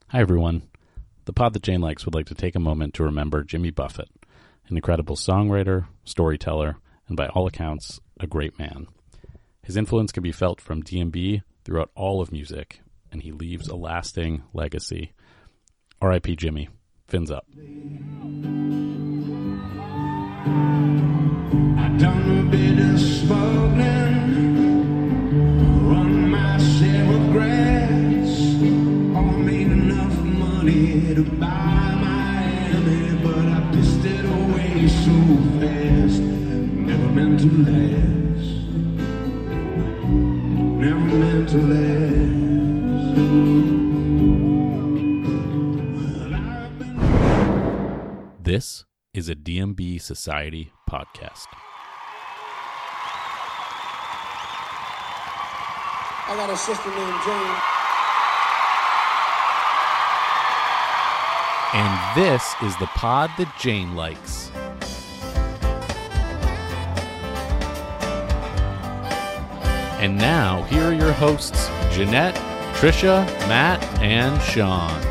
Hi, everyone. The Pod That Jane Likes would like to take a moment to remember Jimmy Buffett, an incredible songwriter, storyteller, and by all accounts, a great man. His influence can be felt from D&B throughout all of music, and he leaves a lasting legacy. R.I.P. Jimmy. Fins up. I done a bit of smuggling, run myself with grass, all made enough money to buy Miami, but I pissed it away so fast, never meant to last, never meant to last. This is a D&B Society podcast. I got a sister named Jane. And this is the Pod That Jane Likes. And now, here are your hosts, Jeanette, Trisha, Matt, and Sean.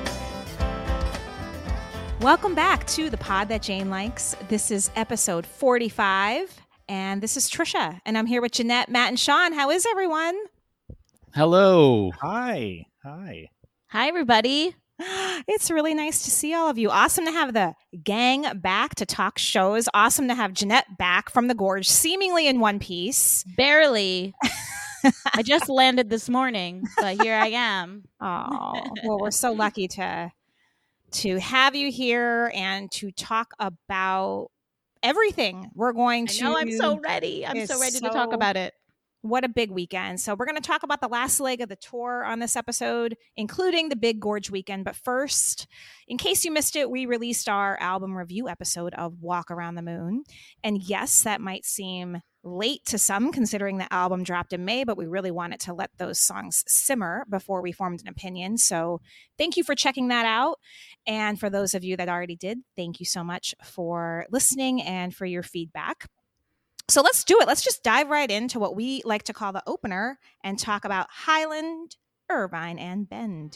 Welcome back to the Pod That Jane Likes. This is episode 45, and this is Trisha, and I'm here with Jeanette, Matt, and Sean. How is everyone? Hello. Hi, everybody. It's really nice to see all of you. Awesome to have the gang back to talk shows. Awesome to have Jeanette back from the gorge, seemingly in one piece. Barely. I just landed this morning, but here I am. Oh, well, we're so lucky to have you here and to talk about everything. We're going to... I'm so ready. I'm so ready to talk about it. What a big weekend. So we're going to talk about the last leg of the tour on this episode, including the Big Gorge weekend. But first, in case you missed it, we released our album review episode of Walk Around the Moon. And yes, that might seem late to some considering the album dropped in May, but we really wanted to let those songs simmer before we formed an opinion. So thank you for checking that out. And for those of you that already did, thank you so much for listening and for your feedback. So let's do it. Let's just dive right into what we like to call the opener and talk about Highland, Irvine, and Bend.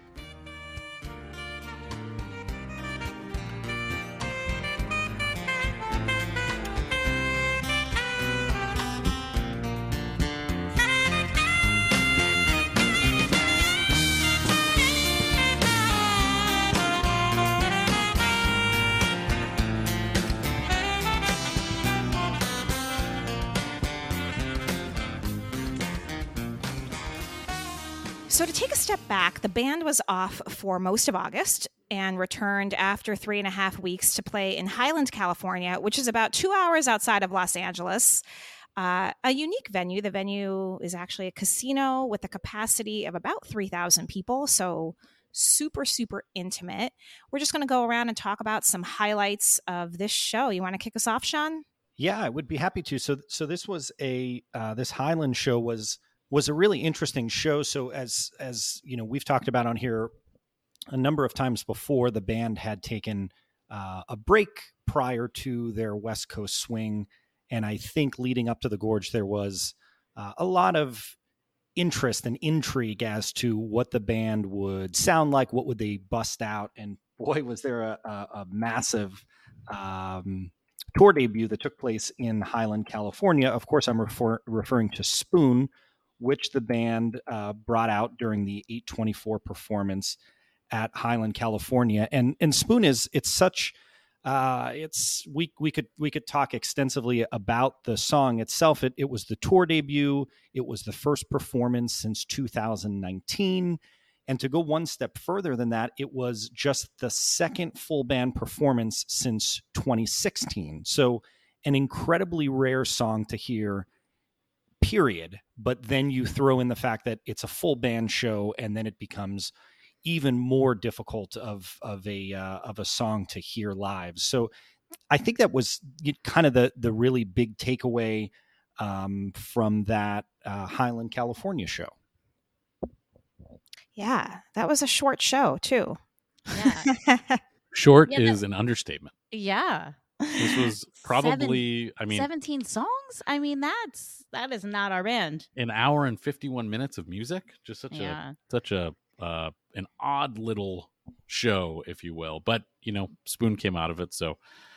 So to take a step back, the band was off for most of August and returned after 3.5 weeks to play in Highland, California, which is about 2 hours outside of Los Angeles. A unique venue. The venue is actually a casino with a capacity of about 3,000 people. So super, super intimate. We're just going to go around and talk about some highlights of this show. You want to kick us off, Sean? Yeah, I would be happy to. So this was this Highland show was a really interesting show. So as you know, we've talked about on here a number of times before, the band had taken a break prior to their West Coast swing. And I think leading up to the Gorge, there was a lot of interest and intrigue as to what the band would sound like, what would they bust out. And boy, was there a massive tour debut that took place in Highland, California. Of course, I'm referring to Spoon, which the band brought out during the 824 performance at Highland, California. And Spoon we could talk extensively about the song itself. It was the tour debut. It was the first performance since 2019. And to go one step further than that, it was just the second full band performance since 2016. So an incredibly rare song to hear, period. But then you throw in the fact that it's a full band show, and then it becomes even more difficult of a song to hear live. So I think that was kind of the really big takeaway from that Highland, California show. Yeah, that was a short show too. Yeah. Short is an understatement. Yeah. This was probably, 17 songs? I mean, that is not our band. An hour and 51 minutes of music. Just such a an odd little show, if you will. But, Spoon came out of it. So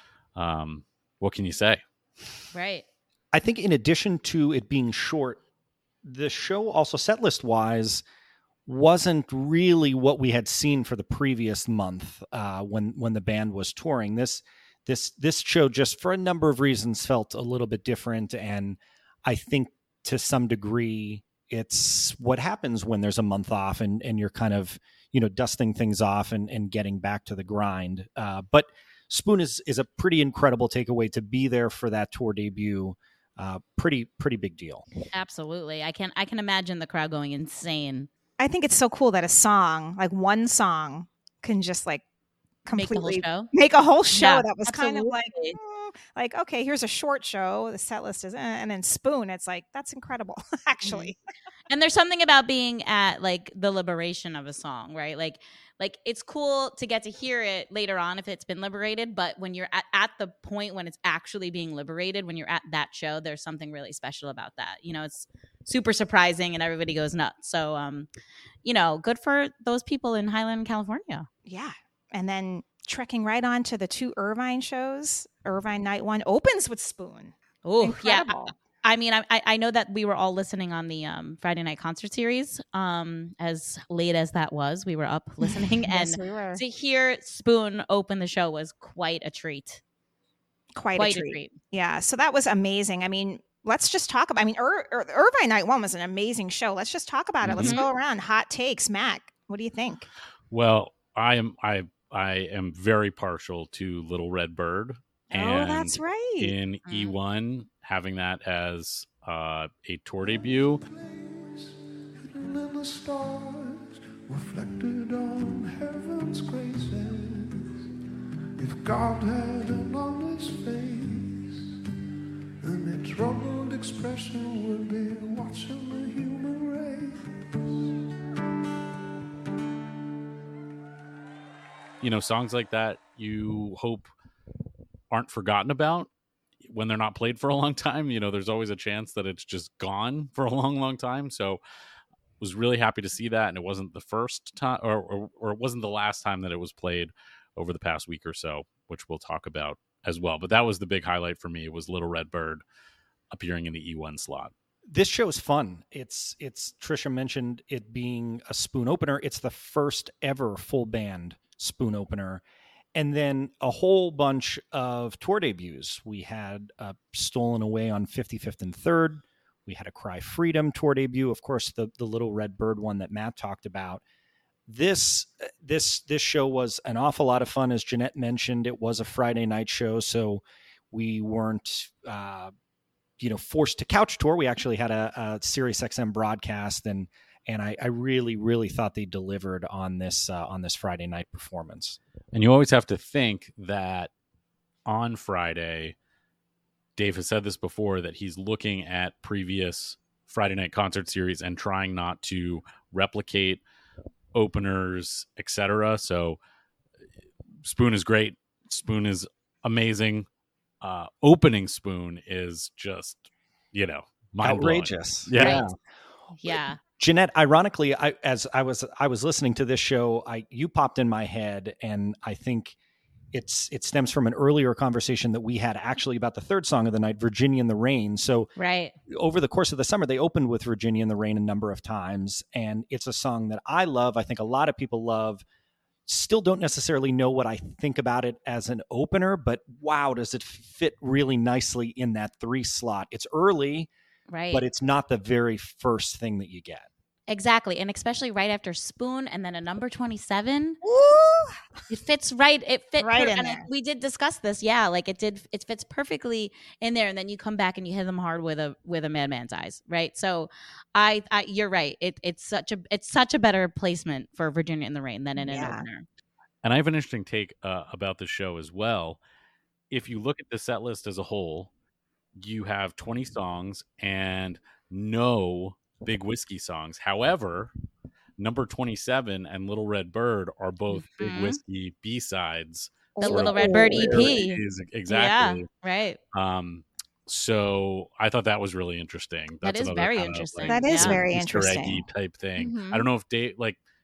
what can you say? Right. I think in addition to it being short, the show also setlist wise wasn't really what we had seen for the previous month when the band was touring. This show, just for a number of reasons, felt a little bit different, and I think to some degree it's what happens when there's a month off and you're kind of dusting things off and getting back to the grind. But Spoon is a pretty incredible takeaway to be there for that tour debut. Pretty big deal. Absolutely. I can imagine the crowd going insane. I think it's so cool that a song, like one song, can just like completely make a whole show. Yeah, that was absolutely. kind of like, okay, here's a short show. The set list is, and then Spoon. It's like, that's incredible, actually. And there's something about being at like the liberation of a song, right? Like it's cool to get to hear it later on if it's been liberated, but when you're at the point when it's actually being liberated, when you're at that show, there's something really special about that. It's super surprising and everybody goes nuts. So, good for those people in Highland, California. Yeah. And then trekking right on to the 2 Irvine shows. Irvine Night 1 opens with Spoon. Oh, incredible. Yeah. I mean, I know that we were all listening on the Friday night concert series. As late as that was, we were up listening, Yes, and we were. to hear Spoon open the show was quite a treat. Quite a treat. Yeah, so that was amazing. I mean, let's just talk about. I mean, Irvine Night 1 was an amazing show. Let's just talk about it. Let's go around. Hot takes, Mac. What do you think? Well, I am very partial to Little Red Bird. And that's right. In E1, having that as a tour debut. Hidden in the stars, reflected on heaven's graces. If God had an honest face, then a troubled expression would be watching the human race. Songs like that you hope aren't forgotten about when they're not played for a long time. There's always a chance that it's just gone for a long, long time. So was really happy to see that. And it wasn't the first time or it wasn't the last time that it was played over the past week or so, which we'll talk about as well. But that was the big highlight for me. It was Little Red Bird appearing in the E1 slot. This show is fun. It's Trisha mentioned it being a Spoon opener. It's the first ever full band Spoon opener. And then a whole bunch of tour debuts. We had Stolen Away on 55th and 3rd. We had a Cry Freedom tour debut. Of course, the Little Red Bird one that Matt talked about. This show was an awful lot of fun. As Jeanette mentioned, it was a Friday night show, so we weren't forced to couch tour. We actually had a SiriusXM broadcast, and I really, really thought they delivered on this Friday night performance. And you always have to think that on Friday, Dave has said this before, that he's looking at previous Friday night concert series and trying not to replicate openers, etc. So Spoon is great. Spoon is amazing. Opening Spoon is just, outrageous. Yeah. Right. Yeah. Jeanette, ironically, as I was listening to this show, you popped in my head, and I think it stems from an earlier conversation that we had actually about the third song of the night, Virginia in the Rain. So right. Over the course of the summer, they opened with Virginia in the Rain a number of times, and it's a song that I love. I think a lot of people love. Still don't necessarily know what I think about it as an opener, but wow, does it fit really nicely in that 3 slot. It's early, right? But it's not the very first thing that you get. Exactly. And especially right after Spoon and then a number 27. Woo! It fits right. It fit right in there. We did discuss this. Yeah. Like it fits perfectly in there. And then you come back and you hit them hard with a Madman's Eyes. Right. So I you're right. It's such a better placement for Virginia in the Rain than in an opener. And I have an interesting take about the show as well. If you look at the set list as a whole, you have 20 songs and no Big Whiskey songs. However, number 27 and Little Red Bird are both Big Whiskey B-sides. The Little Red Bird EP. Exactly. Yeah, right. So I thought that was really interesting. That is very interesting. That is very Easter interesting. eggy type thing. Mm-hmm. I don't know if Dave,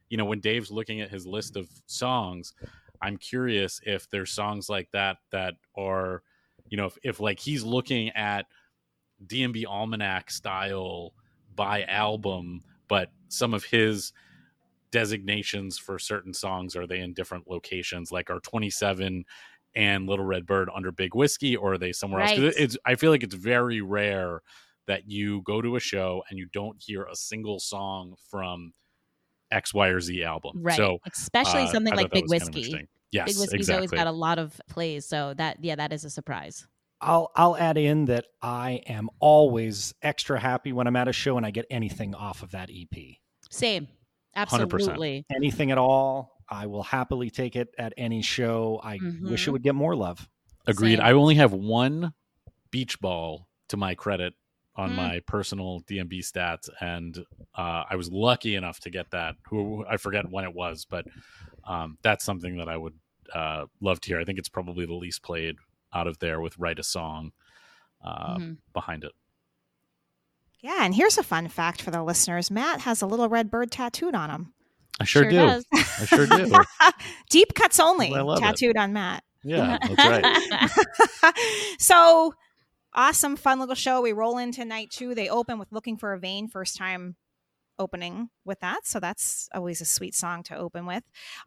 when Dave's looking at his list of songs, I'm curious if there's songs like that are, if like he's looking at DMB Almanac style by album, but some of his designations for certain songs, are they in different locations? Like, are 27 and Little Red Bird under Big Whiskey, or are they somewhere else? 'Cause I feel like it's very rare that you go to a show and you don't hear a single song from X, Y, or Z album. Right. So especially something I like thought that Big was kind of Whiskey. interesting. Yes, Big Whiskey's exactly. always got a lot of plays, so that is a surprise. I'll add in that I am always extra happy when I'm at a show and I get anything off of that EP. Same. Absolutely. Anything at all. I will happily take it at any show. I wish it would get more love. Agreed. Same. I only have one beach ball to my credit on my personal DMB stats, and I was lucky enough to get that. I forget when it was, but that's something that I would love to hear. I think it's probably the least played out of there, with Write a Song behind it. Yeah, and here's a fun fact for the listeners. Matt has a Little Red Bird tattooed on him. I sure do. does. I sure do. Deep cuts only I love tattooed on Matt. Yeah, that's right. So awesome, fun little show. We roll into night 2. They open with Looking for a Vein, first time opening with that. So that's always a sweet song to open with.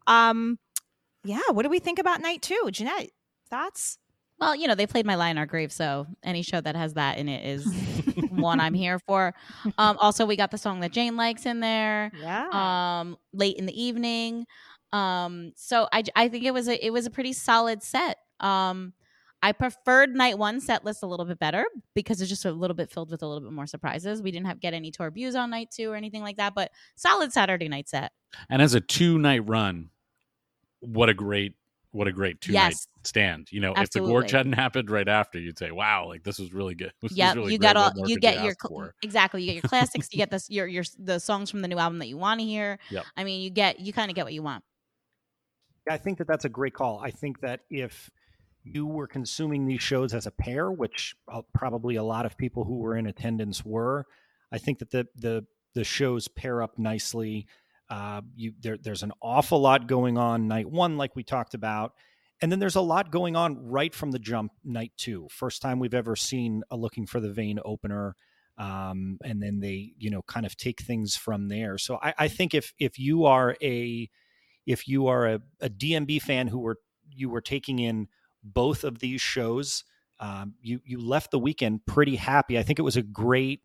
Yeah, what do we think about night 2? Jeanette, thoughts? Well, they played My Lie in Our Grave, so any show that has that in it is one I'm here for. Also, we got the song that Jane likes in there. Yeah. Late in the evening. So I think it was a pretty solid set. I preferred night 1 set list a little bit better because it's just a little bit filled with a little bit more surprises. We didn't get any tour views on night 2 or anything like that, but solid Saturday night set. And as a 2-night run, what a great 2-night stand. Absolutely. If the gorge hadn't happened right after, you'd say, wow, like this was really good. Yeah, really you great. got all, What more you could get your ask for? exactly. You get your classics. You get the songs from the new album that you want to hear. Yep. I mean, you kind of get what you want. I think that that's a great call. I think that if you were consuming these shows as a pair, which probably a lot of people who were in attendance were, I think that the shows pair up nicely. There's an awful lot going on night 1, like we talked about. And then there's a lot going on right from the jump night 2. First time we've ever seen a Looking for the Vein opener. And then they, kind of take things from there. So I think if you are a DMB fan you were taking in both of these shows, you left the weekend pretty happy. I think it was a great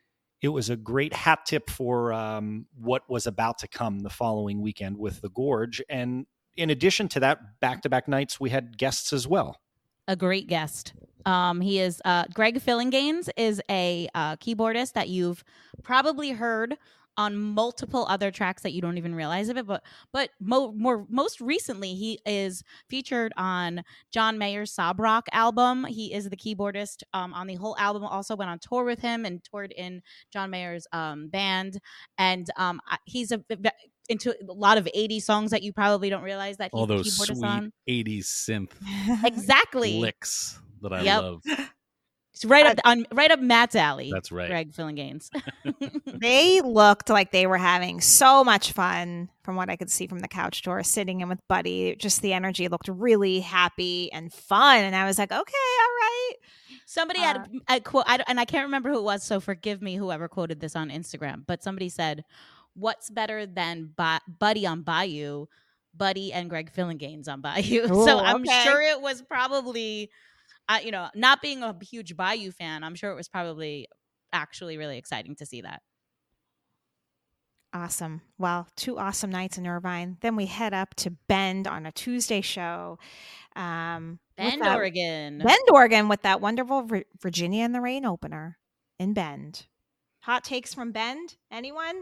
hat tip for what was about to come the following weekend with the Gorge. And in addition to that, back-to-back nights, we had guests as well. A great guest. He is Greg Fillinganes is a keyboardist that you've probably heard on multiple other tracks that you don't even realize of it. But most recently, he is featured on John Mayer's Sob Rock album. He is the keyboardist on the whole album. Also went on tour with him and toured in John Mayer's band. And he's into a lot of 80s songs that you probably don't realize that he's all the those keyboardist sweet on. 80s synth Exactly. licks that I Yep. love. It's right up Matt's alley. That's right. Greg Fillinganes. They looked like they were having so much fun from what I could see from the couch tour, sitting in with Buddy. Just the energy looked really happy and fun. And I was like, okay, all right. Somebody had a quote, and I can't remember who it was, so forgive me, whoever quoted this on Instagram, but somebody said, what's better than Buddy on Bayou? Buddy and Greg Fillinganes on Bayou. Ooh, so I'm okay. sure it was probably, not being a huge Bayou fan, I'm sure it was probably actually really exciting to see that. Awesome. Well, 2 awesome nights in Irvine. Then we head up to Bend on a Tuesday show. Bend, Oregon. Oregon. Bend, Oregon with that wonderful Virginia in the Rain opener in Bend. Hot takes from Bend? Anyone?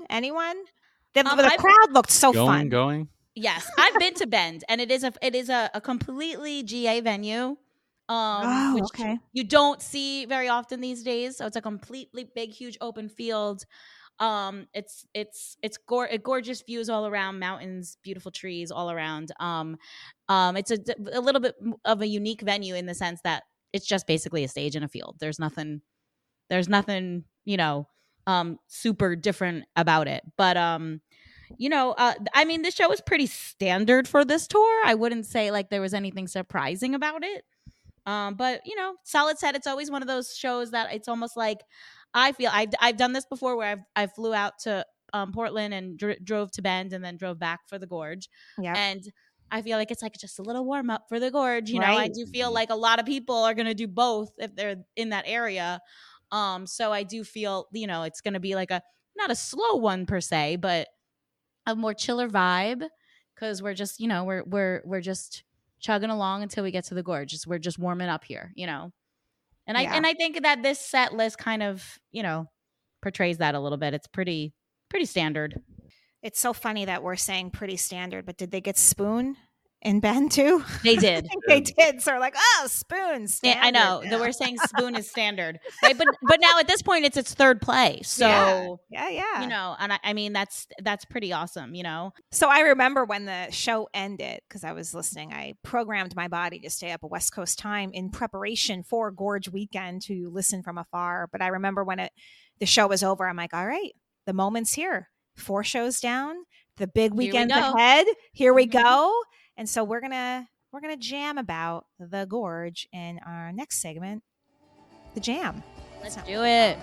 The crowd looked so fun. Going? Yes, I've been to Bend, and it is a completely GA venue. Which okay. you don't see very often these days. So it's a completely big, huge open field. It's gorgeous views all around, mountains, beautiful trees all around. It's a little bit of a unique venue in the sense that it's just basically a stage in a field. There's nothing, super different about it. But I mean, the show was pretty standard for this tour. I wouldn't say like there was anything surprising about it. But solid set. It's always one of those shows that it's almost like I feel I've done this before where I flew out to Portland and drove to Bend and then drove back for the Gorge. Yeah. And I feel like it's like just a little warm up for the Gorge. I Right. do feel like a lot of people are going to do both if they're in that area. So I do feel, it's going to be like not a slow one per se, but a more chiller vibe because we're just, we're just chugging along until we get to the Gorge. We're just warming up here, And I think that this set list kind of, portrays that a little bit. It's pretty standard. It's so funny that we're saying pretty standard, but did they get Spoon in Bend too? They did. I think they did. So we're like, oh, Spoon. Standard. I know that we're saying Spoon is standard, right? But now at this point, it's its third play. So yeah. And I mean that's pretty awesome. So I remember when the show ended because I was listening. I programmed my body to stay up a West Coast time in preparation for Gorge weekend to listen from afar. But I remember when the show was over, I'm like, all right, the moment's here. 4 shows down, the big weekend ahead. Here we go. And so we're gonna jam about the Gorge in our next segment, the jam. Let's do it.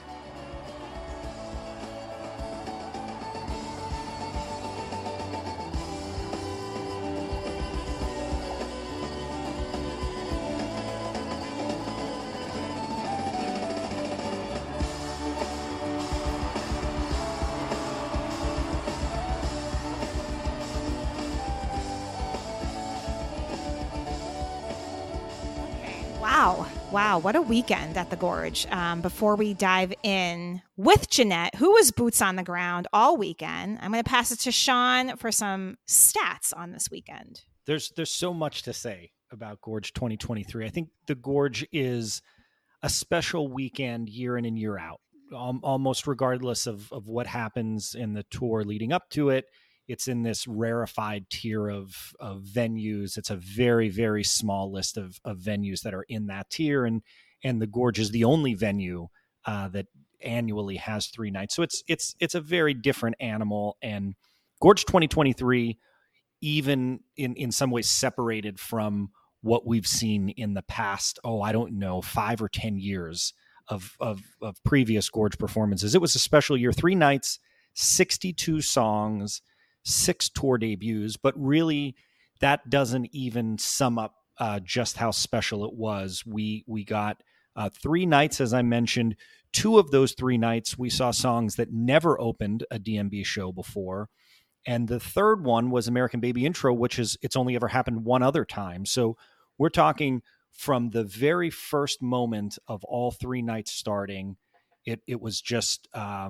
Wow, what a weekend at the Gorge. Before we dive in with Jeanette, who was boots on the ground all weekend, I'm going to pass it to Sean for some stats on this weekend. There's so much to say about Gorge 2023. I think the Gorge is a special weekend year in and year out, almost regardless of what happens in the tour leading up to it. It's in this rarefied tier of venues. It's a very, very small list of venues that are in that tier. And the Gorge is the only venue that annually has 3 nights. So it's a very different animal. And Gorge 2023, even in some ways separated from what we've seen in the past, 5 or 10 years of previous Gorge performances. It was a special year, 3 nights, 62 songs, 6 tour debuts, but really that doesn't even sum up just how special it was. We got 3 nights, as I mentioned. 2 of those 3 nights, we saw songs that never opened a DMB show before. And the third one was American Baby Intro, which it's only ever happened one other time. So we're talking from the very first moment of all 3 nights starting, it was just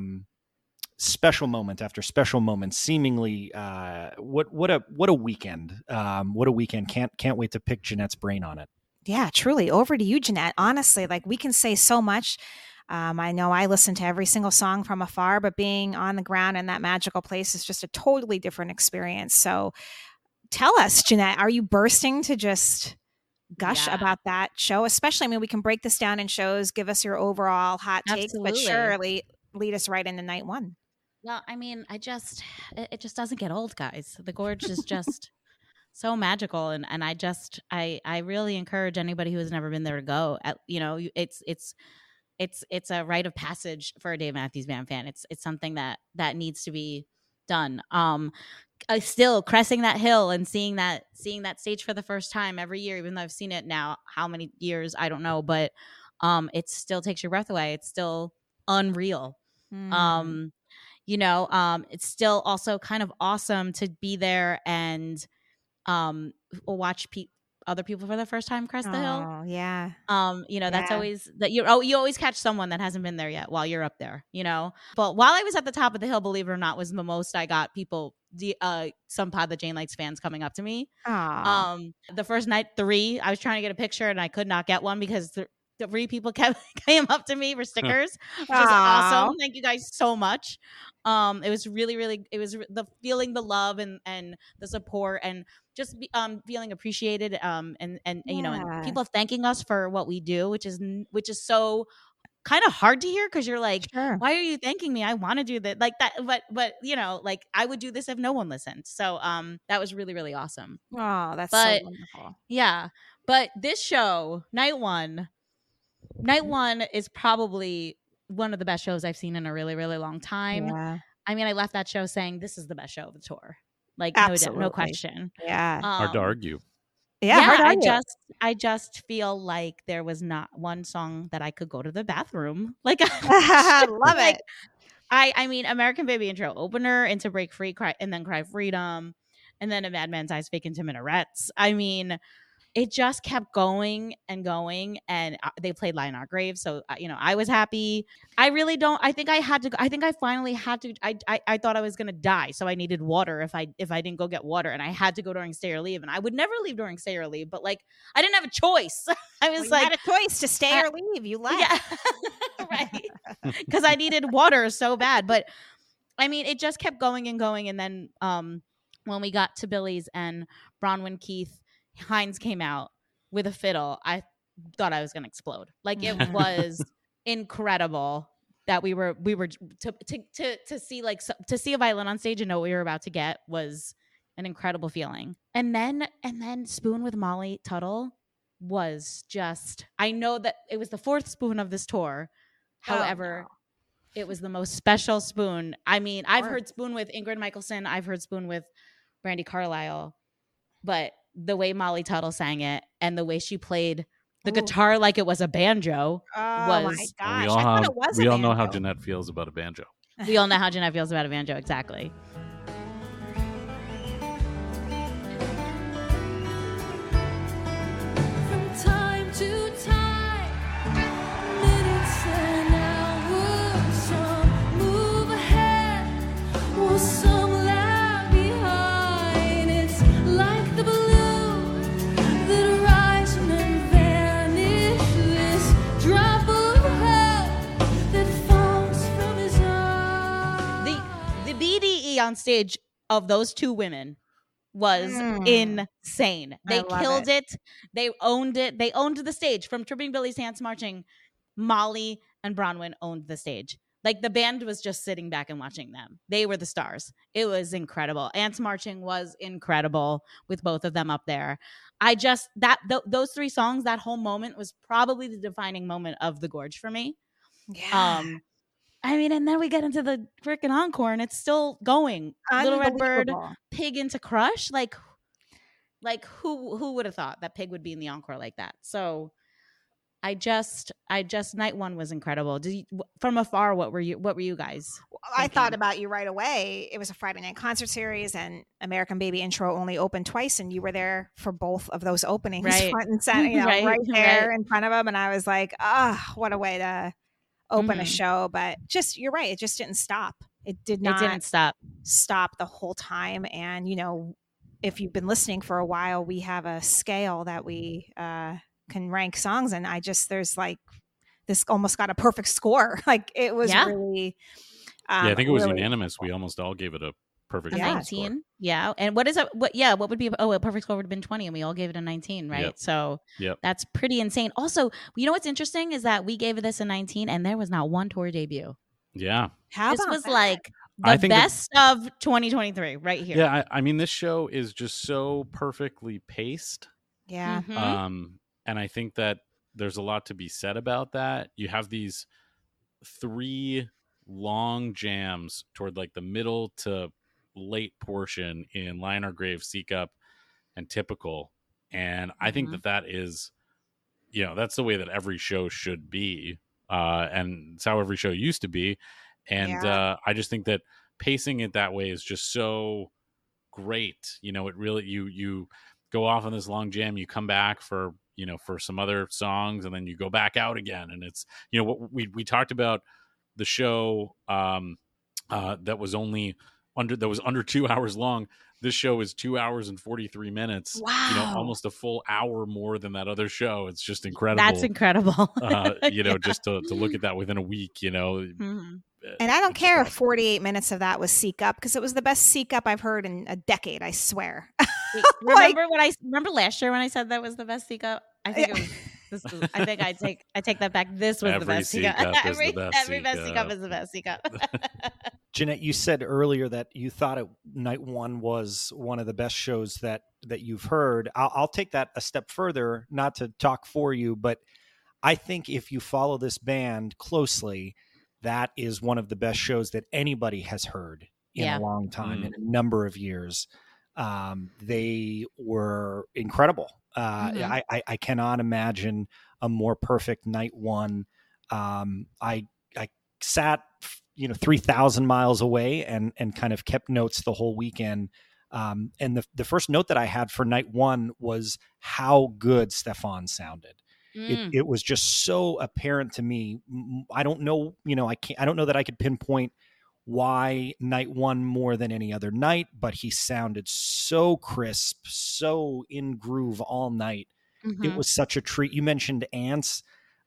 special moment after special moment, seemingly what a weekend. What a weekend. Can't wait to pick Jeanette's brain on it. Yeah, truly. Over to you, Jeanette. Honestly, like we can say so much. I know I listen to every single song from afar, but being on the ground in that magical place is just a totally different experience. So tell us, Jeanette, are you bursting to just gush about that show? Especially, I mean, we can break this down in shows, give us your overall hot takes, but surely lead us right into night 1. Well, I mean, it just doesn't get old, guys. The Gorge is just so magical, and I really encourage anybody who has never been there to go. It's a rite of passage for a Dave Matthews Band fan. It's something that needs to be done. Still cresting that hill and seeing that stage for the first time every year, even though I've seen it now how many years I don't know, but it still takes your breath away. It's still unreal. It's still also kind of awesome to be there and watch other people for the first time crest the hill. Oh, yeah. That's always that you always catch someone that hasn't been there yet while you're up there, But while I was at the top of the hill, believe it or not, was the most I got people, some Pod That Jane Likes fans coming up to me. The first night, 3, I was trying to get a picture and I could not get one because 3 people came up to me for stickers, which is awesome. Thank you guys so much. It was really, really, it was the feeling the love and the support and just feeling appreciated. And people thanking us for what we do, which is so kind of hard to hear because you're like, Sure. why are you thanking me? I want to do that. Like that, but you know, like I would do this if no one listened. So that was really, really awesome. Oh, that's But so wonderful. yeah. But this show, night one is probably one of the best shows I've seen in a really, really long time. Yeah. I mean, I left that show saying this is the best show of the tour. Like Absolutely. no question. Yeah. Hard to argue. Yeah. hard to argue. I just feel like there was not one song that I could go to the bathroom. Like I love like, it. I mean, American Baby intro opener into Break Free, Cry, and then Cry Freedom, and then A Madman's Eyes Fake into Minarets. I mean, it just kept going and going, and they played Lie in Our Grave, so you know, I was happy. I really don't. I think I finally had to. I thought I was gonna die, so I needed water if I didn't go get water, and I had to go during Stay or Leave, and I would never leave during Stay or Leave, but like I didn't have a choice. I was You like, had a choice to stay or leave. You left. yeah, right, because I needed water so bad. But I mean, it just kept going and going, and then when we got to Billy's and Bronwyn Keith Hines came out with a fiddle, I thought I was going to explode. Like it was incredible that we were to see like to see a violin on stage and know what we were about to get was an incredible feeling. And then Spoon with Molly Tuttle was just, I know that it was the fourth Spoon of this tour. However, it was the most special Spoon. I mean, I've heard Spoon with Ingrid Michaelson. I've heard Spoon with Brandi Carlile, but the way Molly Tuttle sang it and the way she played the guitar like it was a banjo my was. gosh. We all know how Jeanette feels about a banjo. We all know how Jeanette feels about a banjo. Exactly. From time to time, minutes and hours, some move ahead, while some lag behind. It's like the balloon that rises and then vanishes. This drop of hell that falls from his eye. The BDE on stage of those two women was insane. They killed it. They owned it. They owned the stage. From Tripping Billy's Dance Marching, Molly and Bronwyn owned the stage. Like the band was just sitting back and watching them. They were the stars. It was incredible. Ants Marching was incredible with both of them up there. I just those three songs, that whole moment was probably the defining moment of the Gorge for me. Yeah. I mean, and then we get into the freaking encore, and it's still going. Little Red Bird, Pig into Crush. Like who would have thought that Pig would be in the encore like that? So, I just night one was incredible. From afar, what were you guys? I thought about you right away. It was a Friday night concert series, and American Baby intro only opened twice, and you were there for both of those openings, right. front and center, right there in front of them. And I was like, what a way to open a show. But just, you're right, it just didn't stop. It didn't stop the whole time. And if you've been listening for a while, we have a scale that we can rank songs, and there's like this almost got a perfect score. Like it was really I think it was unanimous. We almost all gave it a perfect 19 score. Yeah. And what is it? What would be a perfect score would have been 20, and we all gave it a 19, right? Yep. So that's pretty insane. Also, what's interesting is that we gave this a 19 and there was not one tour debut. Yeah. How this about was that? like the best of 2023 right here. Yeah, I mean, this show is just so perfectly paced. Yeah. Mm-hmm. And I think that there's a lot to be said about that. You have these 3 long jams toward like the middle to late portion in Lie in Our Grave, Seek Up, and Typical. And I think that is, that's the way that every show should be. And it's how every show used to be. And I just think that pacing it that way is just so great. It really, you go off on this long jam, you come back for some other songs, and then you go back out again. And it's, what we talked about the show that was under 2 hours long. This show is 2 hours and 43 minutes. Wow. Almost a full hour more than that other show. It's just incredible. That's incredible. Just to look at that within a week, Mm-hmm. And I don't care if 48 minutes of that was Seek Up, because it was the best Seek Up I've heard in a decade, I swear. Remember last year when I said that was the best Seek Up? I think it was I think I take that back. This was the Every best C C-cup. cup is the Every best best C-cup. C-cup is the best C-cup. Jeanette, you said earlier that you thought night one was one of the best shows that you've heard. I'll take that a step further, not to talk for you, but I think if you follow this band closely, that is one of the best shows that anybody has heard in Yeah. a long time, in a number of years. They were incredible. Mhm. I cannot imagine a more perfect night one. I sat 3,000 miles away and kind of kept notes the whole weekend. And the first note that I had for night one was how good Stefan sounded. It was just so apparent to me. I don't know, I don't know that I could pinpoint why night one more than any other night, but he sounded so crisp, so in groove all night. It Mhm. was such a treat. You mentioned ants.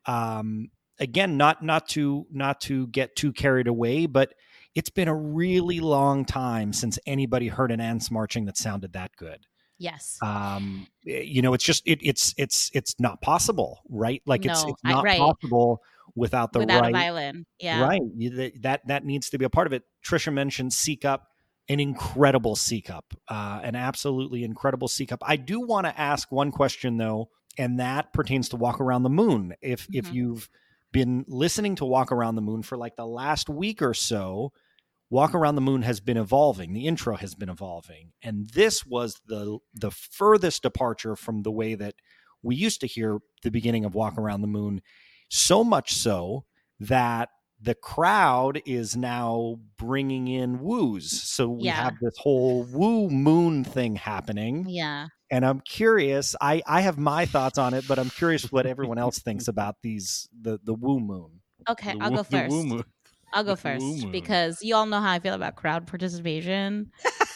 Again, not to get too carried away, but it's been a really long time since anybody heard an ants marching that sounded that good. Yes. It's just it's not possible, right? Like it's No, not right. possible without the Without a right violin. Yeah. right. That needs to be a part of it. Trisha mentioned C cup, an incredible C cup, an absolutely incredible C cup. I do want to ask one question though, and that pertains to Walk Around the Moon. If Mhm. you've been listening to Walk Around the Moon for like the last week or so, Walk Around the Moon has been evolving. The intro has been evolving. And this was the furthest departure from the way that we used to hear the beginning of Walk Around the Moon. So much so that the crowd is now bringing in woos. So we Yeah. have this whole woo moon thing happening. Yeah. And I'm curious, I have my thoughts on it, but I'm curious what everyone else thinks about the woo moon. Okay, The I'll woo- go the first. woo moon. I'll go The woo first moon. because you all know how I feel about crowd participation.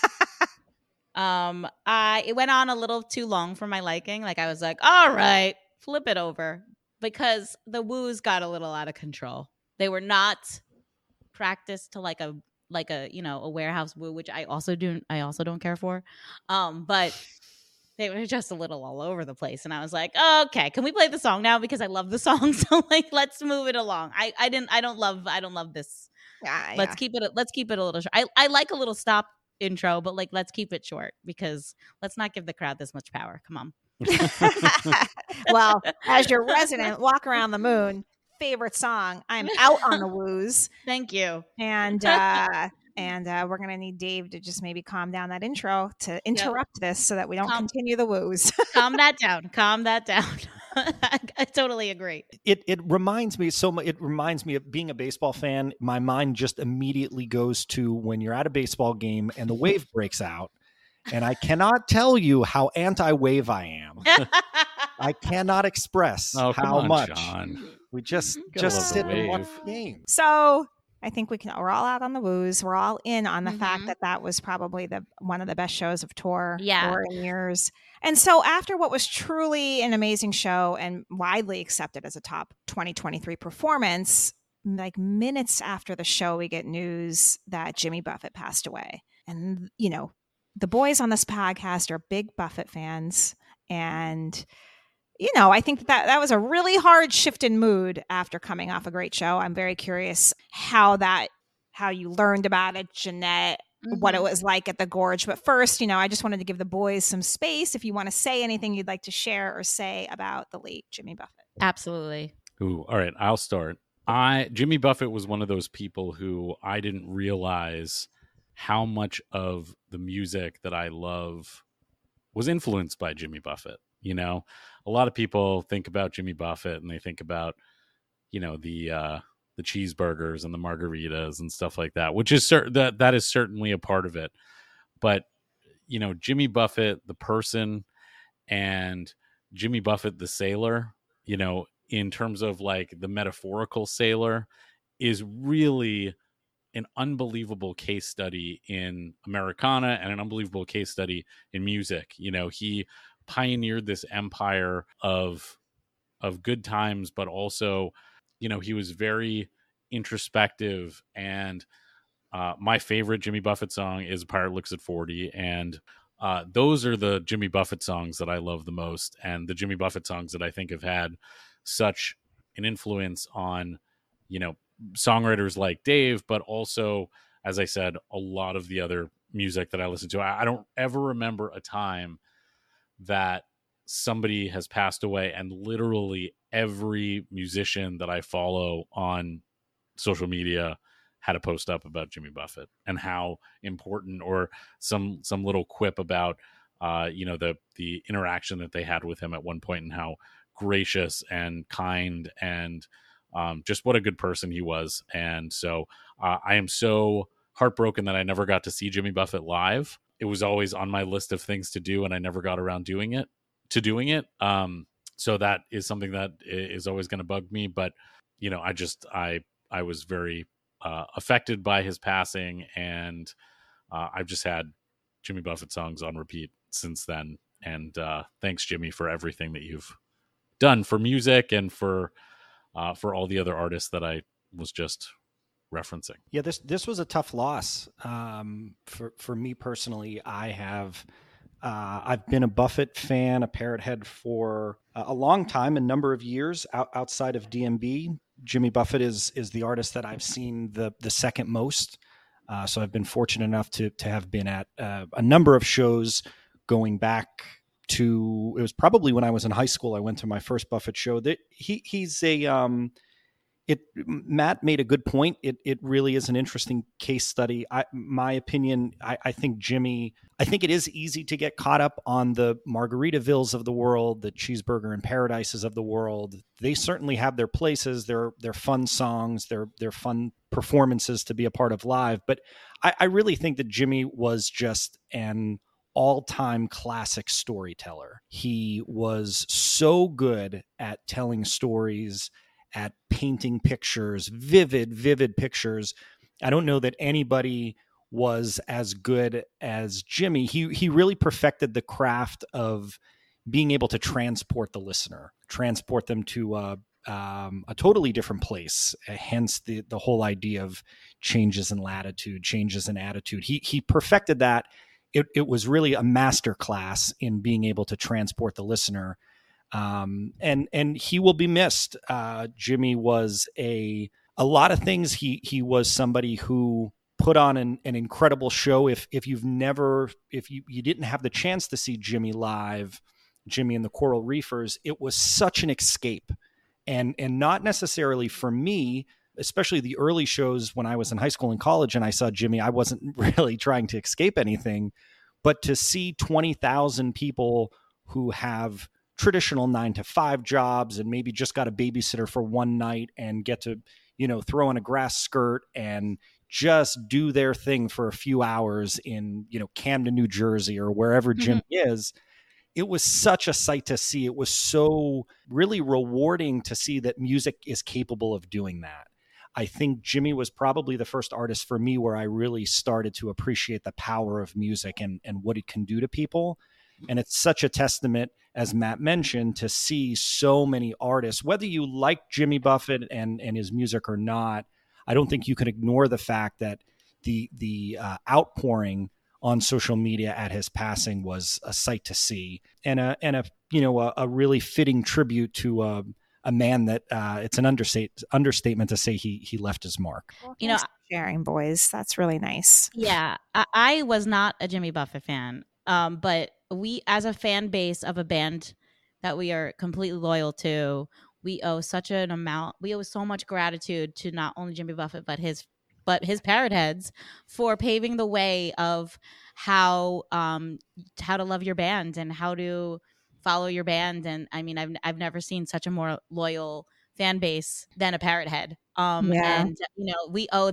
It went on a little too long for my liking. Like I was like, all right, flip it over. Because the woos got a little out of control. They were not practiced to like a a warehouse woo, which I also don't care for. But they were just a little all over the place. And I was like, okay, can we play the song now? Because I love the song. So like let's move it along. I don't love this. Yeah, Let's keep it a little short. I like a little stop intro, but like let's keep it short because let's not give the crowd this much power. Come on. Well, as your resident Walk Around the Moon favorite song, I'm out on the woos, Thank you. and we're gonna need Dave to just maybe calm down that intro to interrupt this so that we don't continue the woos. Calm that down. I totally agree. It reminds me so much. It reminds me of being a baseball fan. My mind just immediately goes to when you're at a baseball game and the wave breaks out. And I cannot tell you how anti-wave I am. I cannot express Oh, come how on, much. Sean. We just gotta love the sit and watch wave. the game. So I think we're all out on the woos. We're all in on the fact Mhm. that was probably one of the best shows of tour Yeah. in years. And so after what was truly an amazing show and widely accepted as a top 2023 performance, like minutes after the show, we get news that Jimmy Buffett passed away. And, the boys on this podcast are big Buffett fans. And, I think that was a really hard shift in mood after coming off a great show. I'm very curious how you learned about it, Jeanette, what it was like at the Gorge. But first, I just wanted to give the boys some space. If you want to say anything you'd like to share or say about the late Jimmy Buffett. Absolutely. Ooh, all right, I'll start. Jimmy Buffett was one of those people who I didn't realize how much of the music that I love was influenced by Jimmy Buffett. A lot of people think about Jimmy Buffett and they think about, the cheeseburgers and the margaritas and stuff like that, which is that is certainly a part of it. But, Jimmy Buffett, the person, and Jimmy Buffett, the sailor, in terms of like the metaphorical sailor, is really an unbelievable case study in Americana and an unbelievable case study in music. He pioneered this empire of good times, but also, he was very introspective. And my favorite Jimmy Buffett song is "A Pirate Looks at 40," and those are the Jimmy Buffett songs that I love the most, and the Jimmy Buffett songs that I think have had such an influence on, songwriters like Dave, but also, as I said, a lot of the other music that I listen to. I don't ever remember a time that somebody has passed away and literally every musician that I follow on social media had a post up about Jimmy Buffett and how important, or some little quip about the interaction that they had with him at one point, and how gracious and kind and just what a good person he was. And so I am so heartbroken that I never got to see Jimmy Buffett live. It was always on my list of things to do, and I never got around doing it. So that is something that is always going to bug me. But I was very affected by his passing, and I've just had Jimmy Buffett songs on repeat since then. And thanks, Jimmy, for everything that you've done for music and for all the other artists that I was just referencing. Yeah, this was a tough loss for me personally. I've been a Buffett fan, a Parrot head for a long time, a number of years outside of DMB. Jimmy Buffett is the artist that I've seen the second most. So I've been fortunate enough to have been at a number of shows going back to, it was probably when I was in high school. I went to my first Buffett show. That he's a Matt made a good point. It really is an interesting case study. My opinion, I think Jimmy, I think it is easy to get caught up on the Margaritavilles of the world, the Cheeseburger and Paradises of the world. They certainly have their places. They're fun songs. They're fun performances to be a part of live. But I really think that Jimmy was just an all-time classic storyteller. He was so good at telling stories, at painting pictures, vivid pictures. I don't know that anybody was as good as Jimmy. He really perfected the craft of being able to transport the listener, transport them to a totally different place. Hence the whole idea of changes in latitude, changes in attitude. He perfected that. It was really a master class in being able to transport the listener. And he will be missed. Jimmy was a lot of things. He was somebody who put on an incredible show. If you didn't have the chance to see Jimmy live, Jimmy and the Coral Reefers, it was such an escape, and not necessarily for me, especially the early shows when I was in high school and college and I saw Jimmy. I wasn't really trying to escape anything, but to see 20,000 people who have traditional 9-to-5 jobs and maybe just got a babysitter for one night and get to, throw on a grass skirt and just do their thing for a few hours in, Camden, New Jersey, or wherever Jimmy is. It was such a sight to see. It was so really rewarding to see that music is capable of doing that. I think Jimmy was probably the first artist for me where I really started to appreciate the power of music and what it can do to people. And it's such a testament, as Matt mentioned, to see so many artists, whether you like Jimmy Buffett and his music or not. I don't think you can ignore the fact that the outpouring on social media at his passing was a sight to see, and a really fitting tribute to a man that it's an understatement to say he left his mark. Well, thanks for sharing, boys. That's really nice. Yeah, I was not a Jimmy Buffett fan, but we, as a fan base of a band that we are completely loyal to, we owe so much gratitude to not only Jimmy Buffett but his Parrot heads for paving the way of how to love your band and how to follow your band. And I mean, I've never seen such a more loyal fan base than a Parrot head. And we owe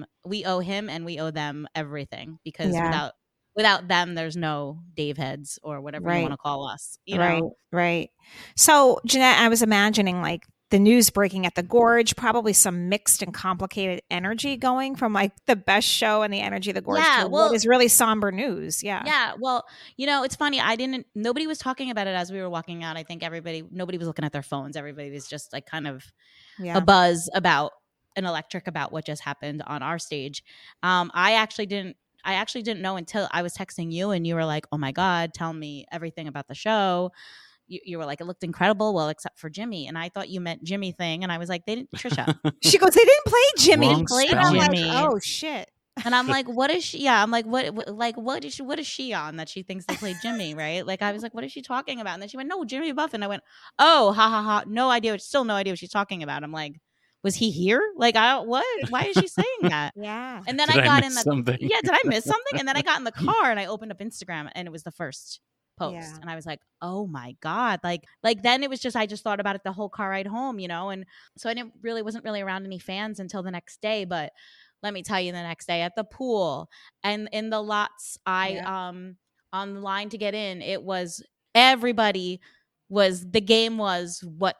him and we owe them everything, because without them, there's no Dave heads or whatever you want to call us. Right. So, Jeanette, I was imagining like the news breaking at the Gorge, probably some mixed and complicated energy going from like the best show and the energy of the Gorge to what is really somber news. Yeah. Yeah. Well, it's funny. Nobody was talking about it as we were walking out. I think nobody was looking at their phones. Everybody was just like kind of a buzz about an electric about what just happened on our stage. I actually didn't I actually didn't know until I was texting you and you were like, oh my God, tell me everything about the show. You were like, it looked incredible. Well, except for Jimmy. And I thought you meant Jimmy thing. And I was like, they didn't, Trisha. She goes, they didn't play Jimmy. Wrong Played And I'm like, Jimmy. oh shit. And I'm like, what is she? Yeah, I'm like, what is she on that she thinks they played Jimmy, right? Like, I was like, what is she talking about? And then she went, no, Jimmy Buffett. I went, oh, ha ha ha, no idea. Still no idea what she's talking about. I'm like, was he here? Like, I don't, what? Why is she saying that? Yeah. And then Did I got miss in the something? yeah, did I miss something? And then I got in the car and I opened up Instagram and it was the first post, Yeah. and I was like, oh my God, like then it was just I just thought about it the whole car ride home, and so I wasn't really around any fans until the next day. But let me tell you, the next day at the pool and in the lots, on the line to get in, it was everybody the game was what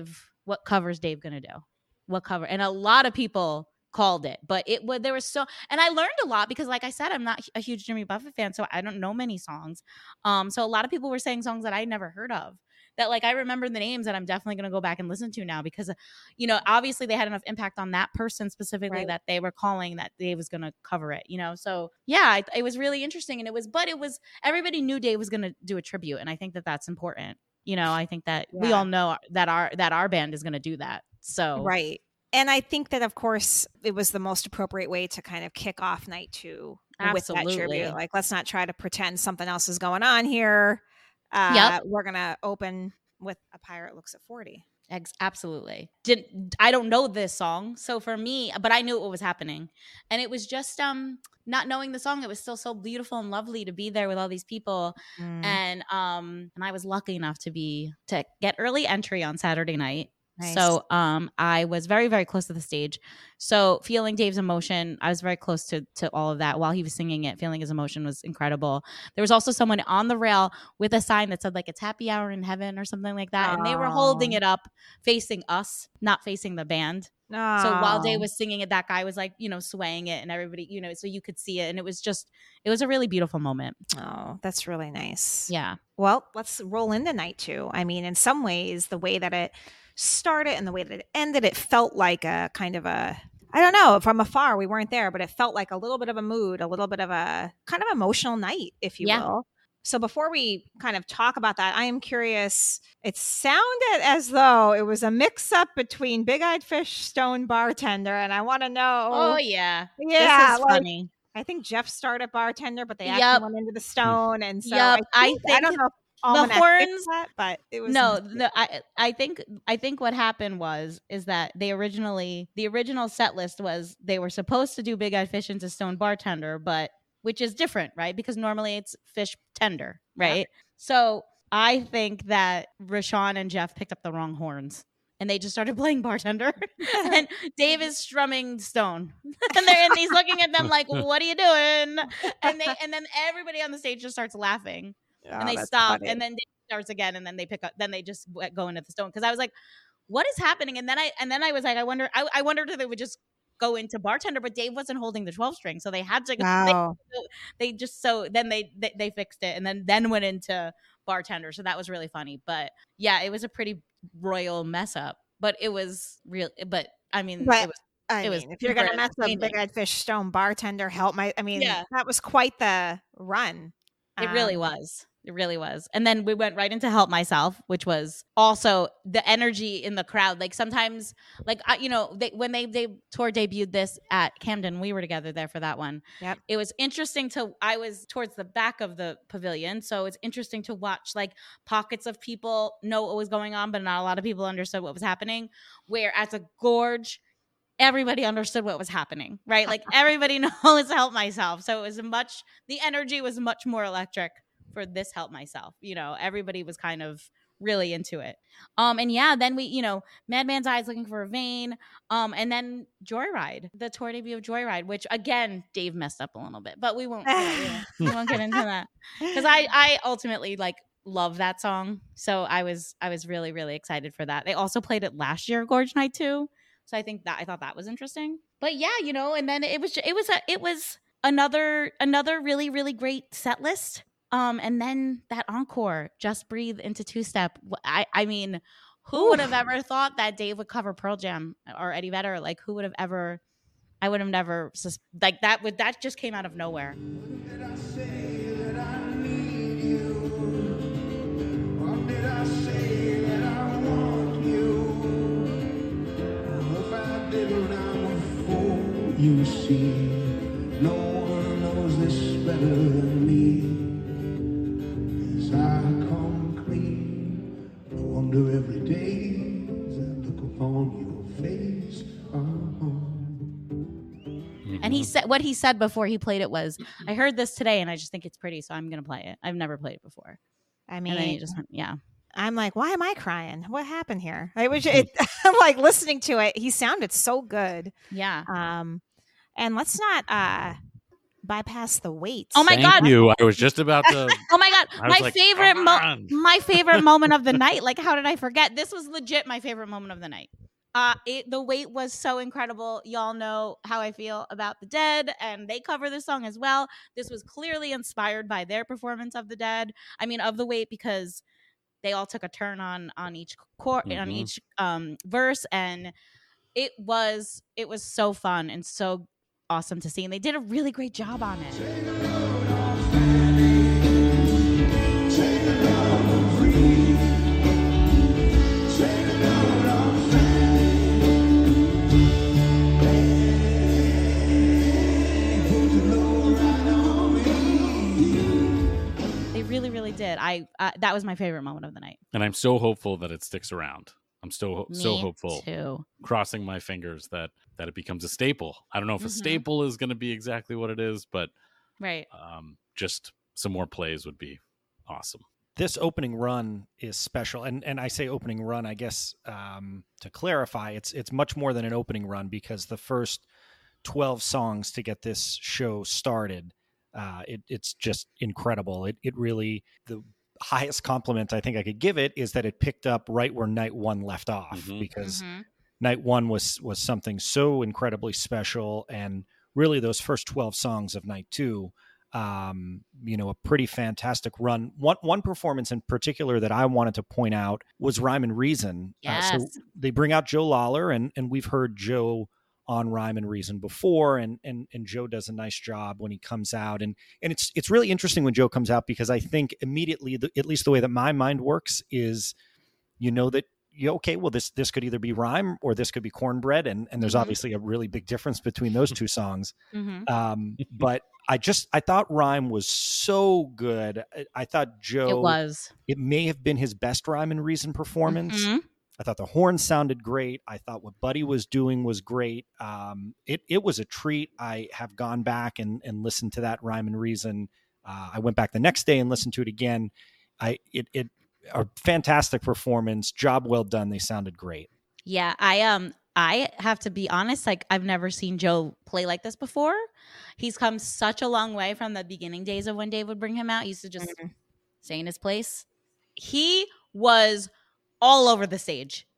cover's Dave gonna do, what cover, and a lot of people called it, but there was and I learned a lot because, like I said, I'm not a huge Jimmy Buffett fan, so I don't know many songs. So a lot of people were saying songs that I never heard of, that like I remember the names that I'm definitely going to go back and listen to now because, obviously they had enough impact on that person specifically, right, that they were calling that Dave was going to cover it, So yeah, it was really interesting, and it was everybody knew Dave was going to do a tribute, and I think that that's important. I think that we all know that our band is going to do that. So right. And I think that, of course, it was the most appropriate way to kind of kick off night 2 with that tribute. Like, let's not try to pretend something else is going on here. We're going to open with A Pirate Looks at 40. Absolutely. I don't know this song, so for me, but I knew what was happening, and it was just not knowing the song, it was still so beautiful and lovely to be there with all these people, and I was lucky enough to get early entry on Saturday night. Nice. So I was very, very close to the stage. So feeling Dave's emotion, I was very close to all of that while he was singing it. Feeling his emotion was incredible. There was also someone on the rail with a sign that said like it's happy hour in heaven or something like that. And they were holding it up facing us, not facing the band. So while Dave was singing it, that guy was like, swaying it, and everybody, so you could see it. And it was a really beautiful moment. Oh, that's really nice. Yeah. Well, let's roll into night 2. I mean, in some ways, the way that it started and the way that it ended, it felt like a kind of I don't know, from afar, we weren't there, but it felt like a little bit of a mood, a little bit of a kind of emotional night, if you will. So before we kind of talk about that, I am curious, it sounded as though it was a mix-up between Big Eyed Fish, Stone Bartender, and I want to know. Oh, yeah. Yeah. This is funny. I think Jeff started Bartender, but they actually went into the Stone. And so I don't know if the horns, that, but it was no. I think what happened is that the original set list was they were supposed to do Big Eyed Fish into Stone Bartender, but which is different, right? Because normally it's fish tender, right? Yep. So I think that Rashawn and Jeff picked up the wrong horns, and they just started playing Bartender, and Dave is strumming Stone, and he's looking at them like, "What are you doing?" And then everybody on the stage just starts laughing. And they stop, funny. And then Dave starts again, and then they pick up. Then they just go into the Stone, because I was like, "What is happening?" And then I was like, I wondered if they would just go into Bartender, but Dave wasn't holding the 12 string, so they had to. Wow. Then they fixed it, and then went into Bartender. So that was really funny. But yeah, it was a pretty royal mess up. But it was real. But I mean, it was. If you're gonna mess up Big Eyed Fish, Stone Bartender, that was quite the run. It really was. It really was. And then we went right into Help Myself, which was also the energy in the crowd. Like sometimes, like, when they tour debuted this at Camden, we were together there for that one. Yep. It was interesting I was towards the back of the pavilion. So it's interesting to watch like pockets of people know what was going on, but not a lot of people understood what was happening. Where at the Gorge, everybody understood what was happening, right? Like everybody knows Help Myself. So it was the energy was much more electric for this Help Myself. Everybody was kind of really into it. And yeah, then we, Madman's Eyes, Looking for a Vein. And then Joyride, the tour debut of Joyride, which again, Dave messed up a little bit, but we won't get into that. Because I ultimately love that song. So I was really, really excited for that. They also played it last year, Gorge Night too. So I thought that was interesting. But yeah, and then it was another really, really great set list. And then that encore, Just Breathe into Two Step. I mean, who would have ever thought that Dave would cover Pearl Jam or Eddie Vedder? Like, who would have ever I would have never like that. That just came out of nowhere. Did I say that I need you? Or did I say that I want you? If I didn't, I'm a fool. You see, no one knows this better than me. As I come clean, I wonder every day as I look upon your face. And he said what he said before he played it was, "I heard this today, and I just think it's pretty, so I'm gonna play it. I've never played it before." I And then he mean, just went, "Yeah." I'm like, why am I crying? What happened here? I'm like listening to it. He sounded so good. Yeah. And let's not bypass the weights. Oh my Thank God. you. I was just about to. Oh my God. I was like, "Come on." My favorite moment of the night. Like, how did I forget? This was legit my favorite moment of the night. The wait was so incredible. Y'all know how I feel about The Dead, and they cover this song as well. This was clearly inspired by their performance of The Dead. I mean, of The Wait, because they all took a turn on each on each verse, and it was so fun and so awesome to see, and they did a really great job on it. They really, really did. That was my favorite moment of the night. And I'm so hopeful that it sticks around. I'm so Me hopeful. too. Crossing my fingers that it becomes a staple. I don't know if a staple is going to be exactly what it is, but Right. just some more plays would be awesome. This opening run is special, and I say opening run, I guess to clarify, it's much more than an opening run, because the first 12 songs to get this show started, it's just incredible. It really, the highest compliment I think I could give it is that it picked up right where night one left off, because night one was something so incredibly special, and really those first 12 songs of night two, a pretty fantastic run. One performance in particular that I wanted to point out was Rhyme and Reason. Yes. So they bring out Joe Lawler, and we've heard Joe on Rhyme and Reason before, and Joe does a nice job when he comes out, and it's really interesting when Joe comes out, because I think immediately, at least the way that my mind works is, that okay, well this could either be Rhyme or this could be Cornbread, and there's obviously a really big difference between those two songs. But I thought Rhyme was so good. I thought Joe, it may have been his best Rhyme and Reason performance. I thought the horn sounded great. I thought what Buddy was doing was great. It was a treat. I have gone back and listened to that Rhyme and Reason. I went back the next day and listened to it again. It a fantastic performance. Job well done. They sounded great. Yeah, I have to be honest, like I've never seen Joe play like this before. He's come such a long way from the beginning days of when Dave would bring him out. He used to just stay in his place. He was all over the stage.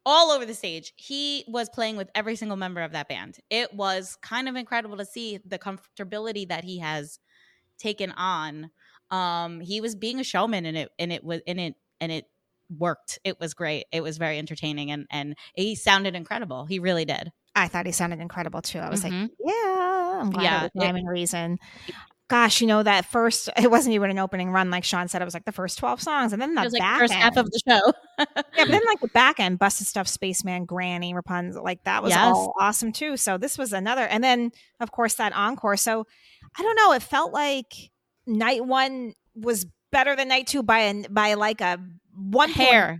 He was playing with every single member of that band. It was kind of incredible to see the comfortability that he has taken on. He was being a showman, and it worked. It was great. It was very entertaining, and he sounded incredible. He really did. I thought he sounded incredible too. I was like, yeah, I'm glad it was Rhyme and Reason. Gosh, that first, it wasn't even an opening run, like Sean said. It was like the first 12 songs, and then the back first end, half of the show. but then like the back end, Busted Stuff, Spaceman, Granny, Rapunzel, like that was all awesome too. So this was another, and then of course that encore. So I don't know. It felt like night one was better than night two by like a hair.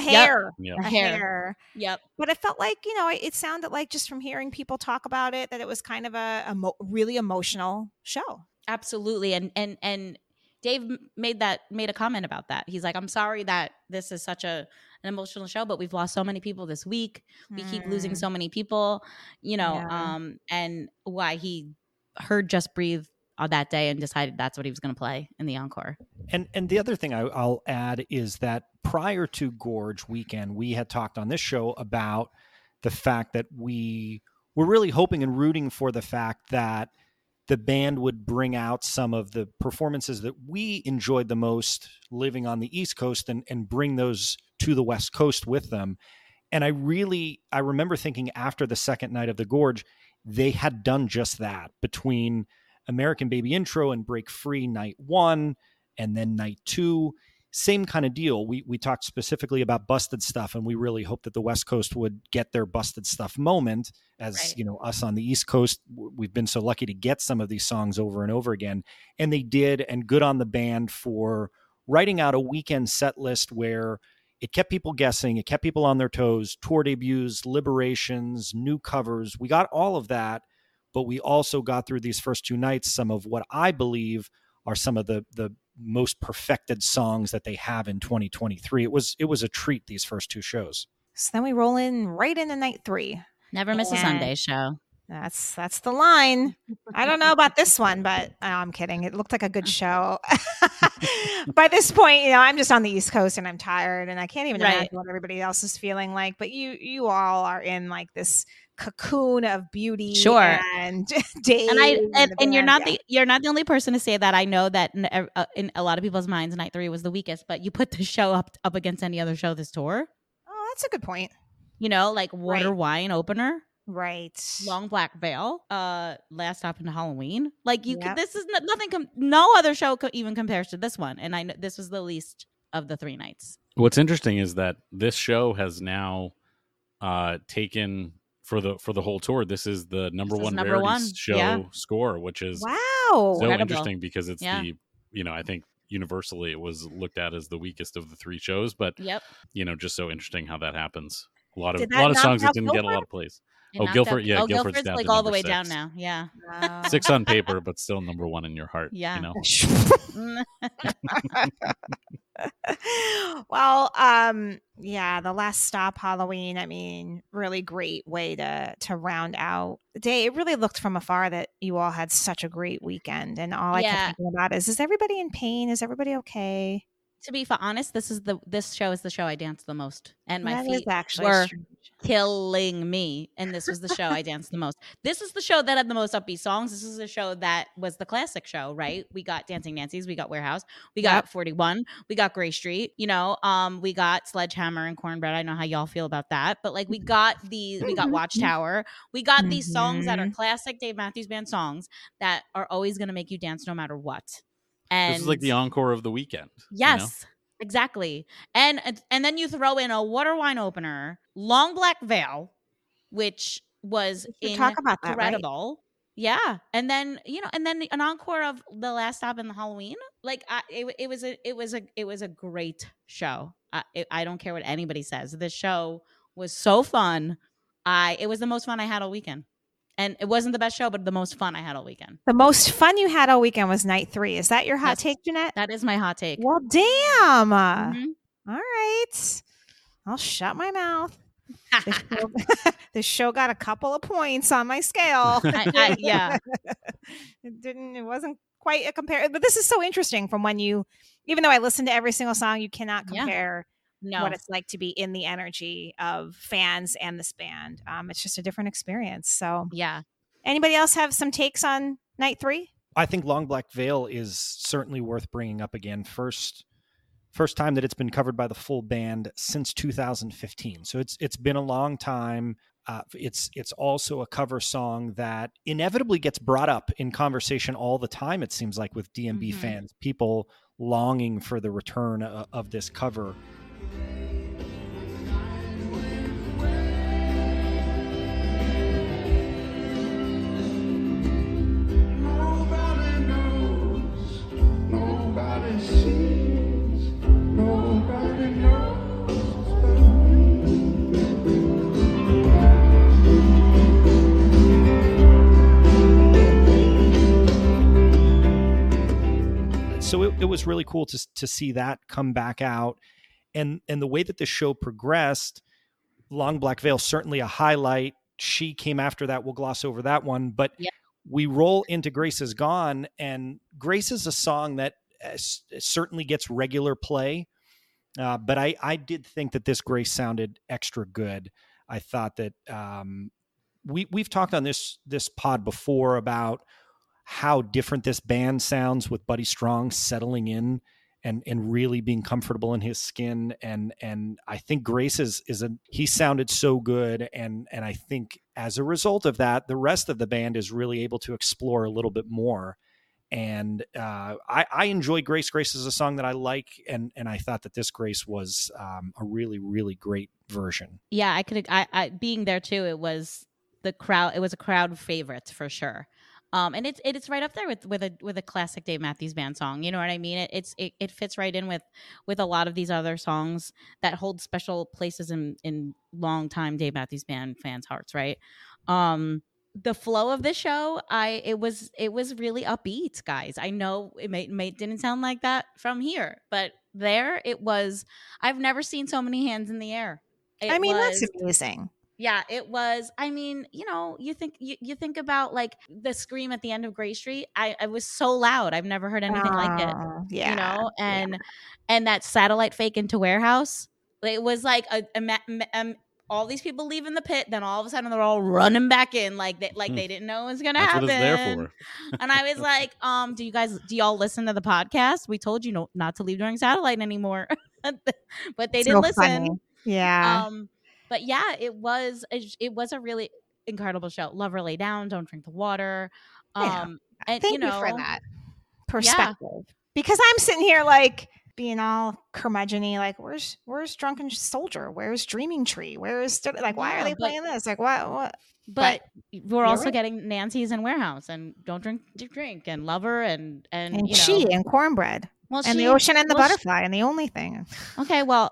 Yep. But it felt like, it sounded like, just from hearing people talk about it, that it was kind of a really emotional show. Absolutely. And Dave made a comment about that. He's like, I'm sorry that this is such an emotional show, but we've lost so many people this week. We keep losing so many people, and why he heard Just Breathe on that day and decided that's what he was going to play in the encore. And the other thing I'll add is that prior to Gorge Weekend, we had talked on this show about the fact that we were really hoping and rooting for the fact that the band would bring out some of the performances that we enjoyed the most living on the East Coast and bring those to the West Coast with them. And I remember thinking after the second night of the Gorge, they had done just that between American Baby Intro and Break Free night 1 and then night 2. Same kind of deal. We talked specifically about Busted Stuff, and we really hoped that the West Coast would get their Busted Stuff moment. As Right. you know, us on the East Coast, we've been so lucky to get some of these songs over and over again, and they did. And good on the band for writing out a weekend set list where it kept people guessing, it kept people on their toes. Tour debuts, liberations, new covers. We got all of that, but we also got through these first 2 nights some of what I believe are some of the most perfected songs that they have in 2023. It was a treat, these first 2 shows. So then we roll in right into night 3. Never miss a And- Sunday show. That's the line. I don't know about this one, but I'm kidding. It looked like a good show. By this point, I'm just on the East Coast and I'm tired and I can't even Right. imagine what everybody else is feeling like. But you all are in like this cocoon of beauty. Sure. And Dave. And you're band. not Yeah. you're not the only person to say that. I know that in a lot of people's minds, night 3 was the weakest. But you put the show up against any other show this tour. Oh, that's a good point. Like Water Right. Wine opener. Right. Long Black Veil, Last Stop into Halloween. Like you, Yep. this is nothing. No other show even compares to this one, and I know this was the least of the 3 nights. What's interesting is that this show has now taken for the whole tour. This is the number This is one number rarity one, show yeah. score, which is Wow. so Incredible. interesting because it's Yeah. I think universally it was looked at as the weakest of the 3 shows, but Yep. just so interesting how that happens. A lot of Did that knock songs that out didn't get a Guilford? lot of plays. It Oh, knocked Guilford, out- yeah, Oh, Guilford's Guilford's down like to all the number way down 6. now. Yeah. Wow. 6 on paper, but still number 1 in your heart. Yeah. Well, yeah, the Last Stop Halloween, I mean, really great way to round out the day. It really looked from afar that you all had such a great weekend. And all I Yeah. kept thinking about is everybody in pain? Is everybody okay? To be honest, this show is the show I danced the most, and my That is feet actually were strange. killing me. And this was the show I danced the most. This is the show that had the most upbeat songs. This is the show that was the classic show, right? We got Dancing Nancy's, we got Warehouse, we got Yep. 41, we got Gray Street, we got Sledgehammer and Cornbread. I know how y'all feel about that, but like we got Watchtower, we got these songs that are classic Dave Matthews Band songs that are always going to make you dance no matter what. And This is like the encore of the weekend. yes, exactly. And then you throw in a Water Wine opener, Long Black Veil, which was We should talk about that, right? incredible. Yeah, and then an encore of the Last Stop in the Halloween. Like it was a great show. I don't care what anybody says. This show was so fun. It was the most fun I had all weekend, and it wasn't the best show, but the most fun I had all weekend. The most fun you had all weekend was night 3. Is that your hot Yes. take, Jeanette? That is my hot take. Well, damn. Mhm. All right. I'll shut my mouth. This show got a couple of points on my scale. Yeah. It wasn't quite a compare, but this is so interesting from when even though I listened to every single song, you cannot Yeah. compare No. what it's like to be in the energy of fans and this band. It's just a different experience. So Yeah. anybody else have some takes on night 3? I think Long Black Veil is certainly worth bringing up again. First time that it's been covered by the full band since 2015. So it's been a long time. It's also a cover song that inevitably gets brought up in conversation all the time, it seems like, with DMB Mhm. fans, people longing for the return of this cover. Nobody knows, nobody sees, nobody knows but me. So it was really cool to see that come back out, and the way that the show progressed. Long Black Veil, certainly a highlight. She came after that. We'll gloss over that one, but Yep. we roll into Grace Is Gone, and Grace is a song that certainly gets regular play. But I did think that this Grace sounded extra good. I thought that we've talked on this pod before about how different this band sounds with Buddy Strong settling in and really being comfortable in his skin. And I think Grace he sounded so good. And I think as a result of that, the rest of the band is really able to explore a little bit more. And I enjoy Grace. Grace is a song that I like. And I thought that this Grace was a really, really great version. Yeah, I being there too, it was a crowd favorite for sure. And it's right up there with a classic Dave Matthews Band song. You know what I mean? It fits right in with a lot of these other songs that hold special places in long time Dave Matthews Band fans' hearts, right? The flow of the show, it was really upbeat, guys. I know it didn't sound like that from here, but there it was. I've never seen so many hands in the air. That's amazing. Yeah, it was. I mean, you think about like the scream at the end of Gray Street. I was so loud. I've never heard anything like it. Yeah. And that satellite fake into Warehouse. It was like all these people leaving the pit, then all of a sudden they're all running back in like they didn't know it was gonna happen. That's what it's there for. And I was like, do y'all listen to the podcast? We told you not to leave during satellite anymore. But they didn't listen. Funny. Yeah. But yeah, it was a really incredible show. Love Her Lay Down, Don't Drink the Water. And Thank you for that perspective. Because I'm sitting here like being all curmudgeon-y, like where's Drunken Soldier? Where's Dreaming Tree? Where's like why are they playing this? Like what? But we're also getting Nancy's and Warehouse and Don't Drink and Lover and She and Cornbread. Well, and The Ocean and the Butterfly and The Only Thing. Okay, well,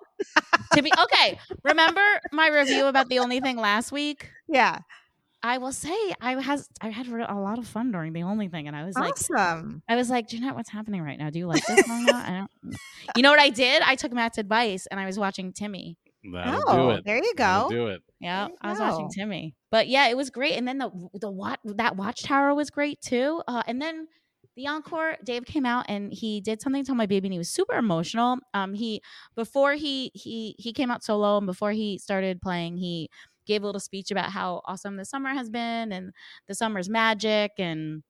remember my review about The Only Thing last week? Yeah. I will say I had a lot of fun during The Only Thing, and I was awesome. like, Jeanette, what's happening right now? Do you like this song now? You know what I did? I took Matt's advice and I was watching Timmy. That'll do it. There you go. That'll do it. Yeah, I was watching Timmy. But yeah, it was great. And then that Watchtower was great too. And then the encore, Dave came out and he did Something to Tell My Baby, and he was super emotional. Before he came out solo and before he started playing, he gave a little speech about how awesome the summer has been and the summer's magic, and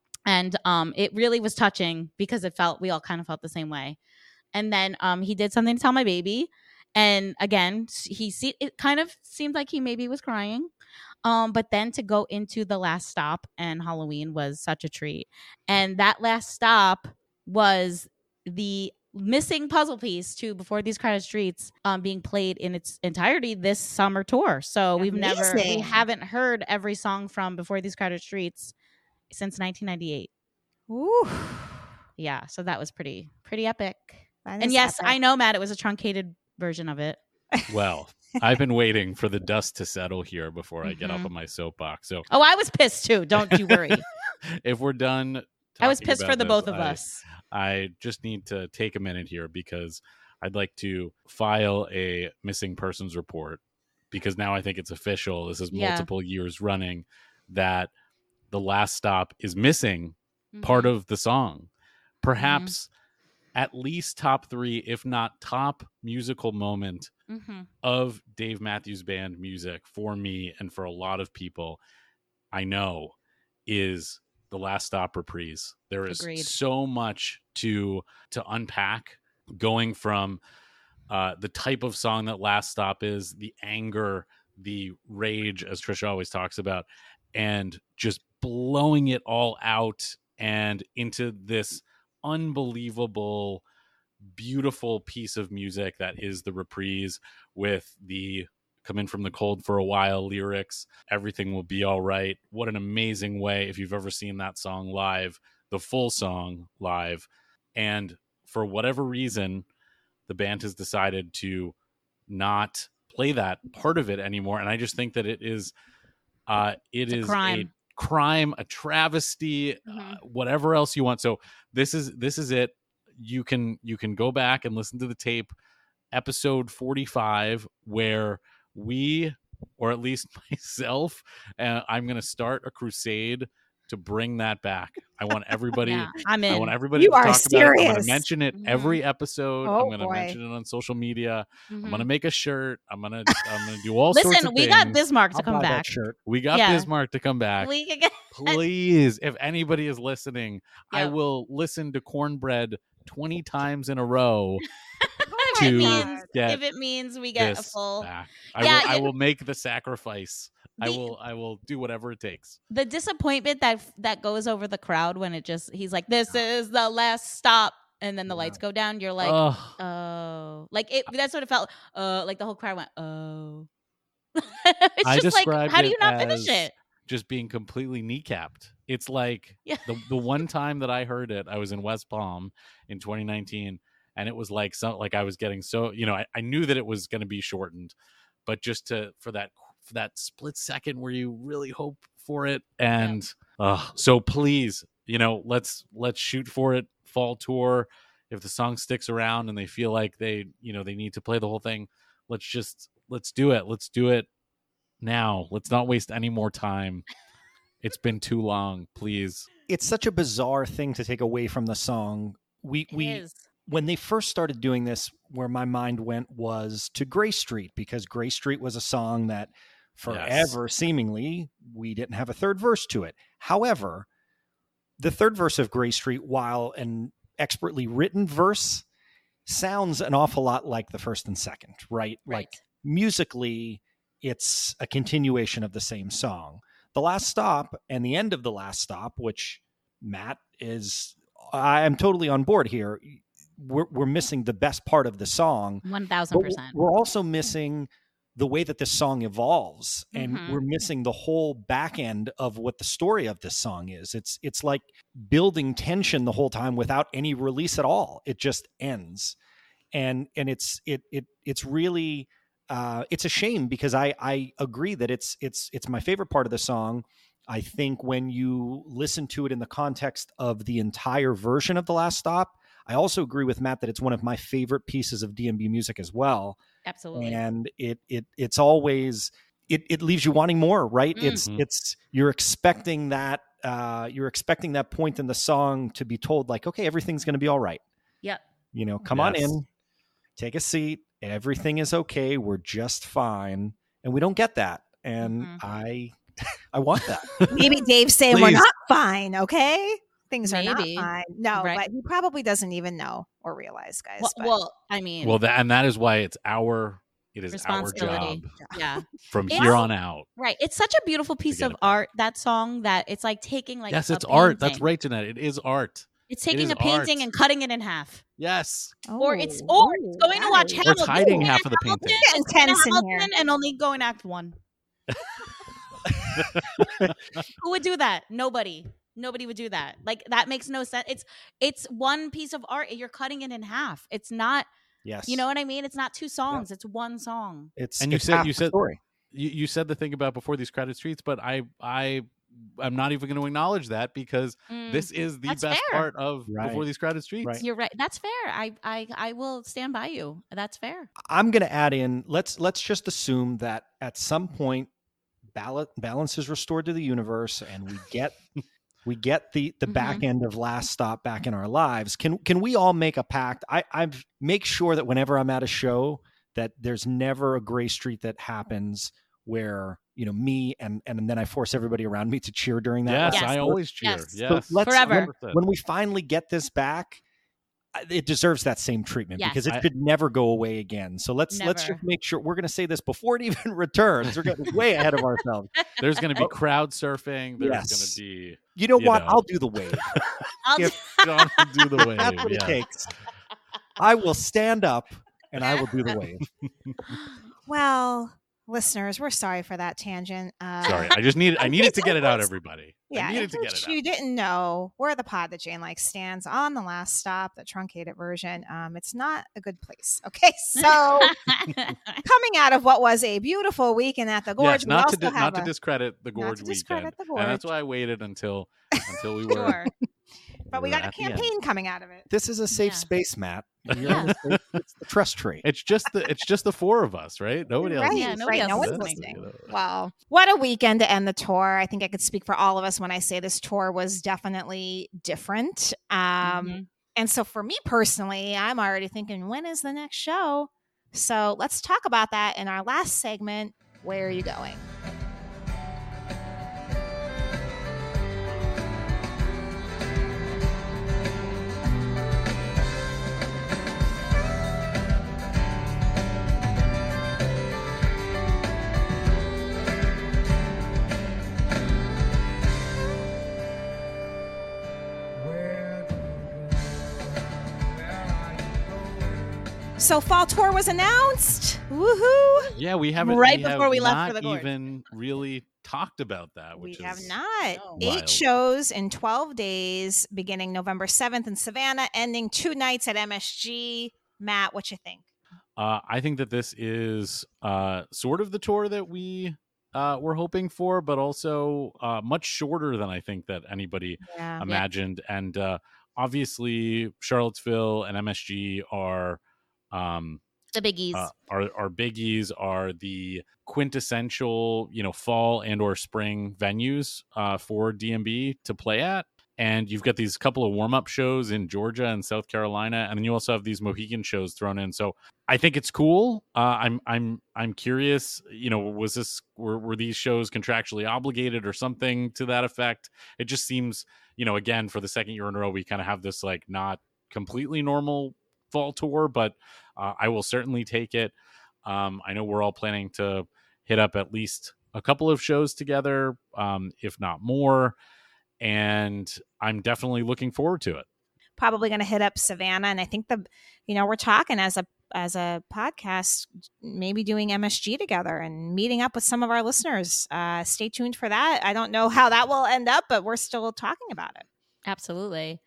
it really was touching because we all kind of felt the same way. And then he did Something to Tell My Baby, and again it kind of seemed like he maybe was crying. But then to go into The Last Stop and Halloween was such a treat. And that last stop was the missing puzzle piece to Before These Crowded Streets being played in its entirety this summer tour. So we haven't heard every song from Before These Crowded Streets since 1998. Ooh. Yeah, so that was pretty epic. And yes, epic. I know, Matt, it was a truncated version of it. Well, I've been waiting for the dust to settle here before I get up on my soapbox. So, I was pissed too. Don't you worry. If we're done, I was pissed for the both of us. I just need to take a minute here because I'd like to file a missing persons report, because now I think it's official. This is multiple years running that The Last Stop is missing part of the song. Perhaps at least top 3, if not top musical moment of Dave Matthews Band music for me and for a lot of people I know is The Last Stop reprise. There is so much to unpack, going from the type of song that Last Stop is, the anger, the rage, as Trisha always talks about, and just blowing it all out and into this unbelievable, beautiful piece of music that is the reprise with the Come In From the Cold for a While lyrics. Everything will be all right. What an amazing way, if you've ever seen that song live, the full song live. And for whatever reason, the band has decided to not play that part of it anymore. And I just think that it is a crime, a travesty, whatever else you want. So this is it. You can go back and listen to the tape, episode 45, where we, or at least myself, I'm going to start a crusade to bring that back. I want everybody. I'm in. I want everybody You to are talk about it. I'm going serious. to mention it every episode. Oh, I'm going to boy. mention it on social media. I'm going to make a shirt. I'm going to do all sorts of Listen, things. we got Bismarck to I'll come buy back. that shirt. We got Bismarck to come back. We can get Please, if anybody is listening, I Yep. will listen to Cornbread 20 times in a row if, to it means, get if it means we get a this full. back. Yeah, I you- will make the sacrifice. I The- will do whatever it takes. The disappointment that goes over the crowd when he's like, "This is the last stop," and then the lights go down. You're like, Ugh. "Oh," like it. That's what it felt. Like the whole crowd went, "Oh." It's I just like, described how do you it not finish as it? just being completely kneecapped. It's like Yeah. the one time that I heard it, I was in West Palm in 2019, and it was like I was getting so, I knew that it was going to be shortened, but just for that split second where you really hope for it, and so please, let's shoot for it. Fall tour. If the song sticks around and they feel like they need to play the whole thing, let's do it. Let's do it now. Let's not waste any more time. It's been too long, please. It's such a bizarre thing to take away from the song. It is. When they first started doing this, where my mind went was to Gray Street, because Gray Street was a song that forever, seemingly, we didn't have a third verse to it. However, the third verse of Gray Street, while an expertly written verse, sounds an awful lot like the first and second, right? Right. Like musically, it's a continuation of the same song. The Last Stop and the end of The Last Stop, which Matt I'm totally on board here. We're missing the best part of the song. 1000%. We're also missing the way that this song evolves, and Mhm. we're missing the whole back end of what the story of this song is. It's like building tension the whole time without any release at all. It just ends, and it's really it's a shame, because I agree that it's my favorite part of the song. I think when you listen to it in the context of the entire version of The Last Stop, I also agree with Matt that it's one of my favorite pieces of DMB music as well. Absolutely. And it's always it leaves you wanting more, right? It's you're expecting that point in the song to be told, like, okay, everything's going to be all right. Yep. Come on Yes. in, take a seat, everything is okay, we're just fine. And we don't get that, and Mhm. I want that. Maybe Dave's saying we're Please. not fine, okay? Things are Maybe. not fine. No, Right. but he probably doesn't even know or realize, guys. but- Well, I mean, That is why it is our responsibility. job Yeah. from It's- here on out. Right. It's such a beautiful piece get of it back. art, that song, that it's like taking like Yes, a it's art. That's painting. right, Jeanette. It is art. It's It taking is a painting art. and cutting it in half. Yes. Or it's Oh, going to watch nice. Or it's Hamilton. hiding half of the Hamilton, painting. Getting tense in here. Hamilton, and only going act 1. Who would do that? Nobody would do that. Like, that makes no sense. It's one piece of art. You're cutting it in half. It's not, Yes. you know what I mean? It's not 2 songs. It's 1 song. It's And you it's said- half you the said- story. You said the thing about before these credit streets, but I'm not even going to acknowledge that, because this is the That's best fair. part of Right. Before These Credit Streets. Right. You're right. That's fair. I will stand by you. That's fair. I'm going to add in, let's just assume that at some point balance is restored to the universe, and we get the back end of Last Stop back in our lives. Can we all make a pact? I make sure that whenever I'm at a show, that there's never a Gray Street that happens where, me and then I force everybody around me to cheer during that. Yes, Yes. I always cheer. Yes. Yes. So let's, Forever. when we finally get this back, it deserves that same treatment, Yes. because it should never go away again. So let's Never. just make sure we're going to say this before it even returns. We're getting way ahead of ourselves. There's going to be crowd surfing. There's Yes. going to be You know You what? know. I'll do the wave. I'll If- John will do the wave. That's what it yeah. takes. I will stand up and I will do the wave. Well, listeners, we're sorry for that tangent. Sorry, I needed to get it out, everybody. Yeah, I needed in to get case it you out. didn't know, we're the pod that Jane likes stands on The Last Stop, the truncated version. It's not a good place. Okay, so coming out of what was a beautiful weekend at the Gorge, Yes, we not also to have not to discredit the not Gorge to weekend, discredit the and that's Gorge. why I waited until we were. Sure. but we we're got a at the end. campaign coming out of it. This is a safe Yeah. space, Matt. Yeah. It's the trust tree. It's just the 4 of us, right? Nobody else. Right, Yeah, is nobody right. else No is one's listening. listening. Well, what a weekend to end the tour. I think I could speak for all of us when I say this tour was definitely different. Mhm. And so for me personally, I'm already thinking, when is the next show? So let's talk about that in our last segment. Where are you going? so fall tour was announced. Woohoo! Yeah, we haven't Right have before we left not for the Gorge. even really talked about that, which We have is not. No. 8 wild. shows in 12 days, beginning November 7th in Savannah, ending 2 nights at MSG. Matt, what you think? I think that this is sort of the tour that we were hoping for, but also much shorter than I think that anybody Yeah. imagined. And obviously, Charlottesville and MSG are The biggies. are biggies, are the quintessential, fall and or spring venues for DMB to play at. And you've got these couple of warm-up shows in Georgia and South Carolina, and then you also have these Mohegan shows thrown in. So I think it's cool. I'm curious. Were these shows contractually obligated or something to that effect? It just seems, again, for the second year in a row, we kind of have this like not completely normal fall tour, but I will certainly take it. I know we're all planning to hit up at least a couple of shows together, if not more. And I'm definitely looking forward to it. Probably going to hit up Savannah, and I think we're talking as a podcast, maybe doing MSG together and meeting up with some of our listeners. Stay tuned for that. I don't know how that will end up, but we're still talking about it. Absolutely.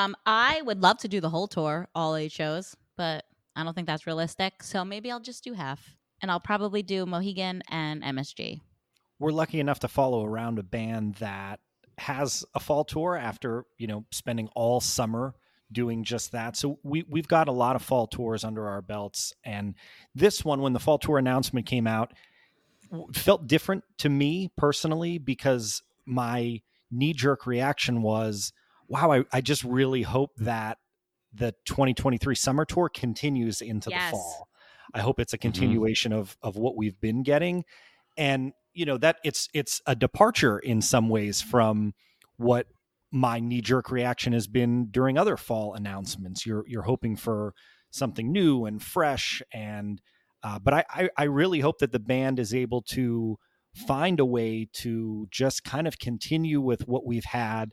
I would love to do the whole tour, all 8 shows, but I don't think that's realistic. So maybe I'll just do half, and I'll probably do Mohegan and MSG. We're lucky enough to follow around a band that has a fall tour after, spending all summer doing just that. So we've got a lot of fall tours under our belts. And this one, when the fall tour announcement came out, felt different to me personally, because my knee-jerk reaction was, wow, I just really hope that the 2023 summer tour continues into the fall. I hope it's a continuation of what we've been getting. And that it's a departure in some ways from what my knee-jerk reaction has been during other fall announcements. You're hoping for something new and fresh, and but I really hope that the band is able to find a way to just kind of continue with what we've had,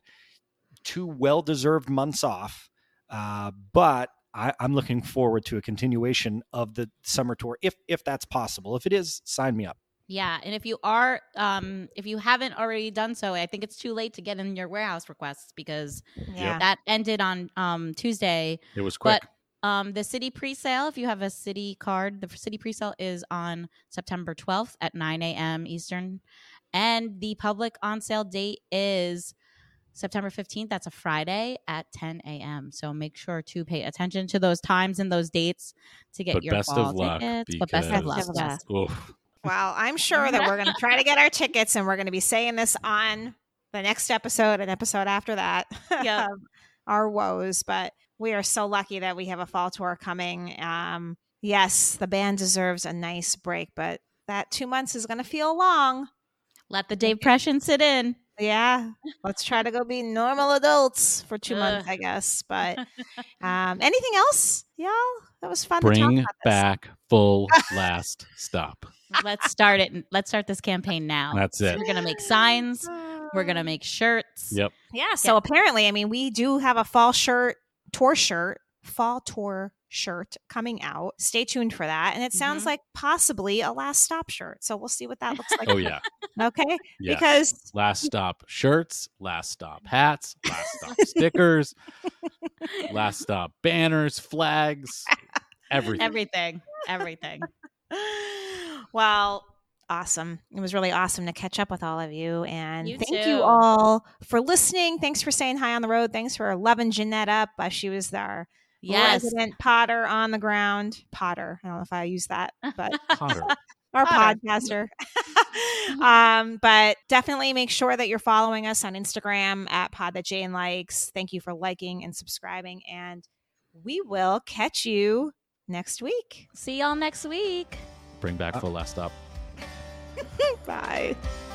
2 well-deserved months off, but I'm looking forward to a continuation of the summer tour if that's possible. If it is, sign me up. Yeah, and if you are, if you haven't already done so, I think it's too late to get in your warehouse requests, because Yeah. that ended on Tuesday. It was quick. But the city presale, if you have a city card, the city presale is on September 12th at 9 a.m. Eastern, and the public on sale date is September 15th. That's a Friday at 10 a.m. So make sure to pay attention to those times and those dates to get But your best fall of luck, tickets. But best of luck. because- Yes. Oof. Well, I'm sure that we're going to try to get our tickets, and we're going to be saying this on the next episode and episode after that. Yep. of our woes, but we are so lucky that we have a fall tour coming. Yes, the band deserves a nice break, but that 2 months is going to feel long. Let the depression sit in. Yeah, let's try to go be normal adults for 2 months, I guess. But anything else, y'all? That was fun to talk Bring about this. back full last stop. Let's start it. Let's start this campaign now. That's it. We're going to make signs. We're going to make shirts. Yep. Yeah, so apparently, I mean, we do have a fall tour shirt coming out. Stay tuned for that. And it sounds like possibly a last stop shirt. So we'll see what that looks like. Oh yeah. Okay. Yes. Because Last stop shirts, last stop hats, last stop stickers, last stop banners, flags, everything. Everything. well, awesome. It was really awesome to catch up with all of you. And You thank too. you all for listening. Thanks for saying hi on the road. Thanks for loving Jeanette up. She was our Yes. resident Potter on the ground. Potter. I don't know if I use that, but Potter. our Potter. podcaster. But definitely make sure that you're following us on Instagram at Pod That Jane Likes. Thank you for liking and subscribing. And we will catch you next week. See y'all next week. Bring back full last stop. Bye.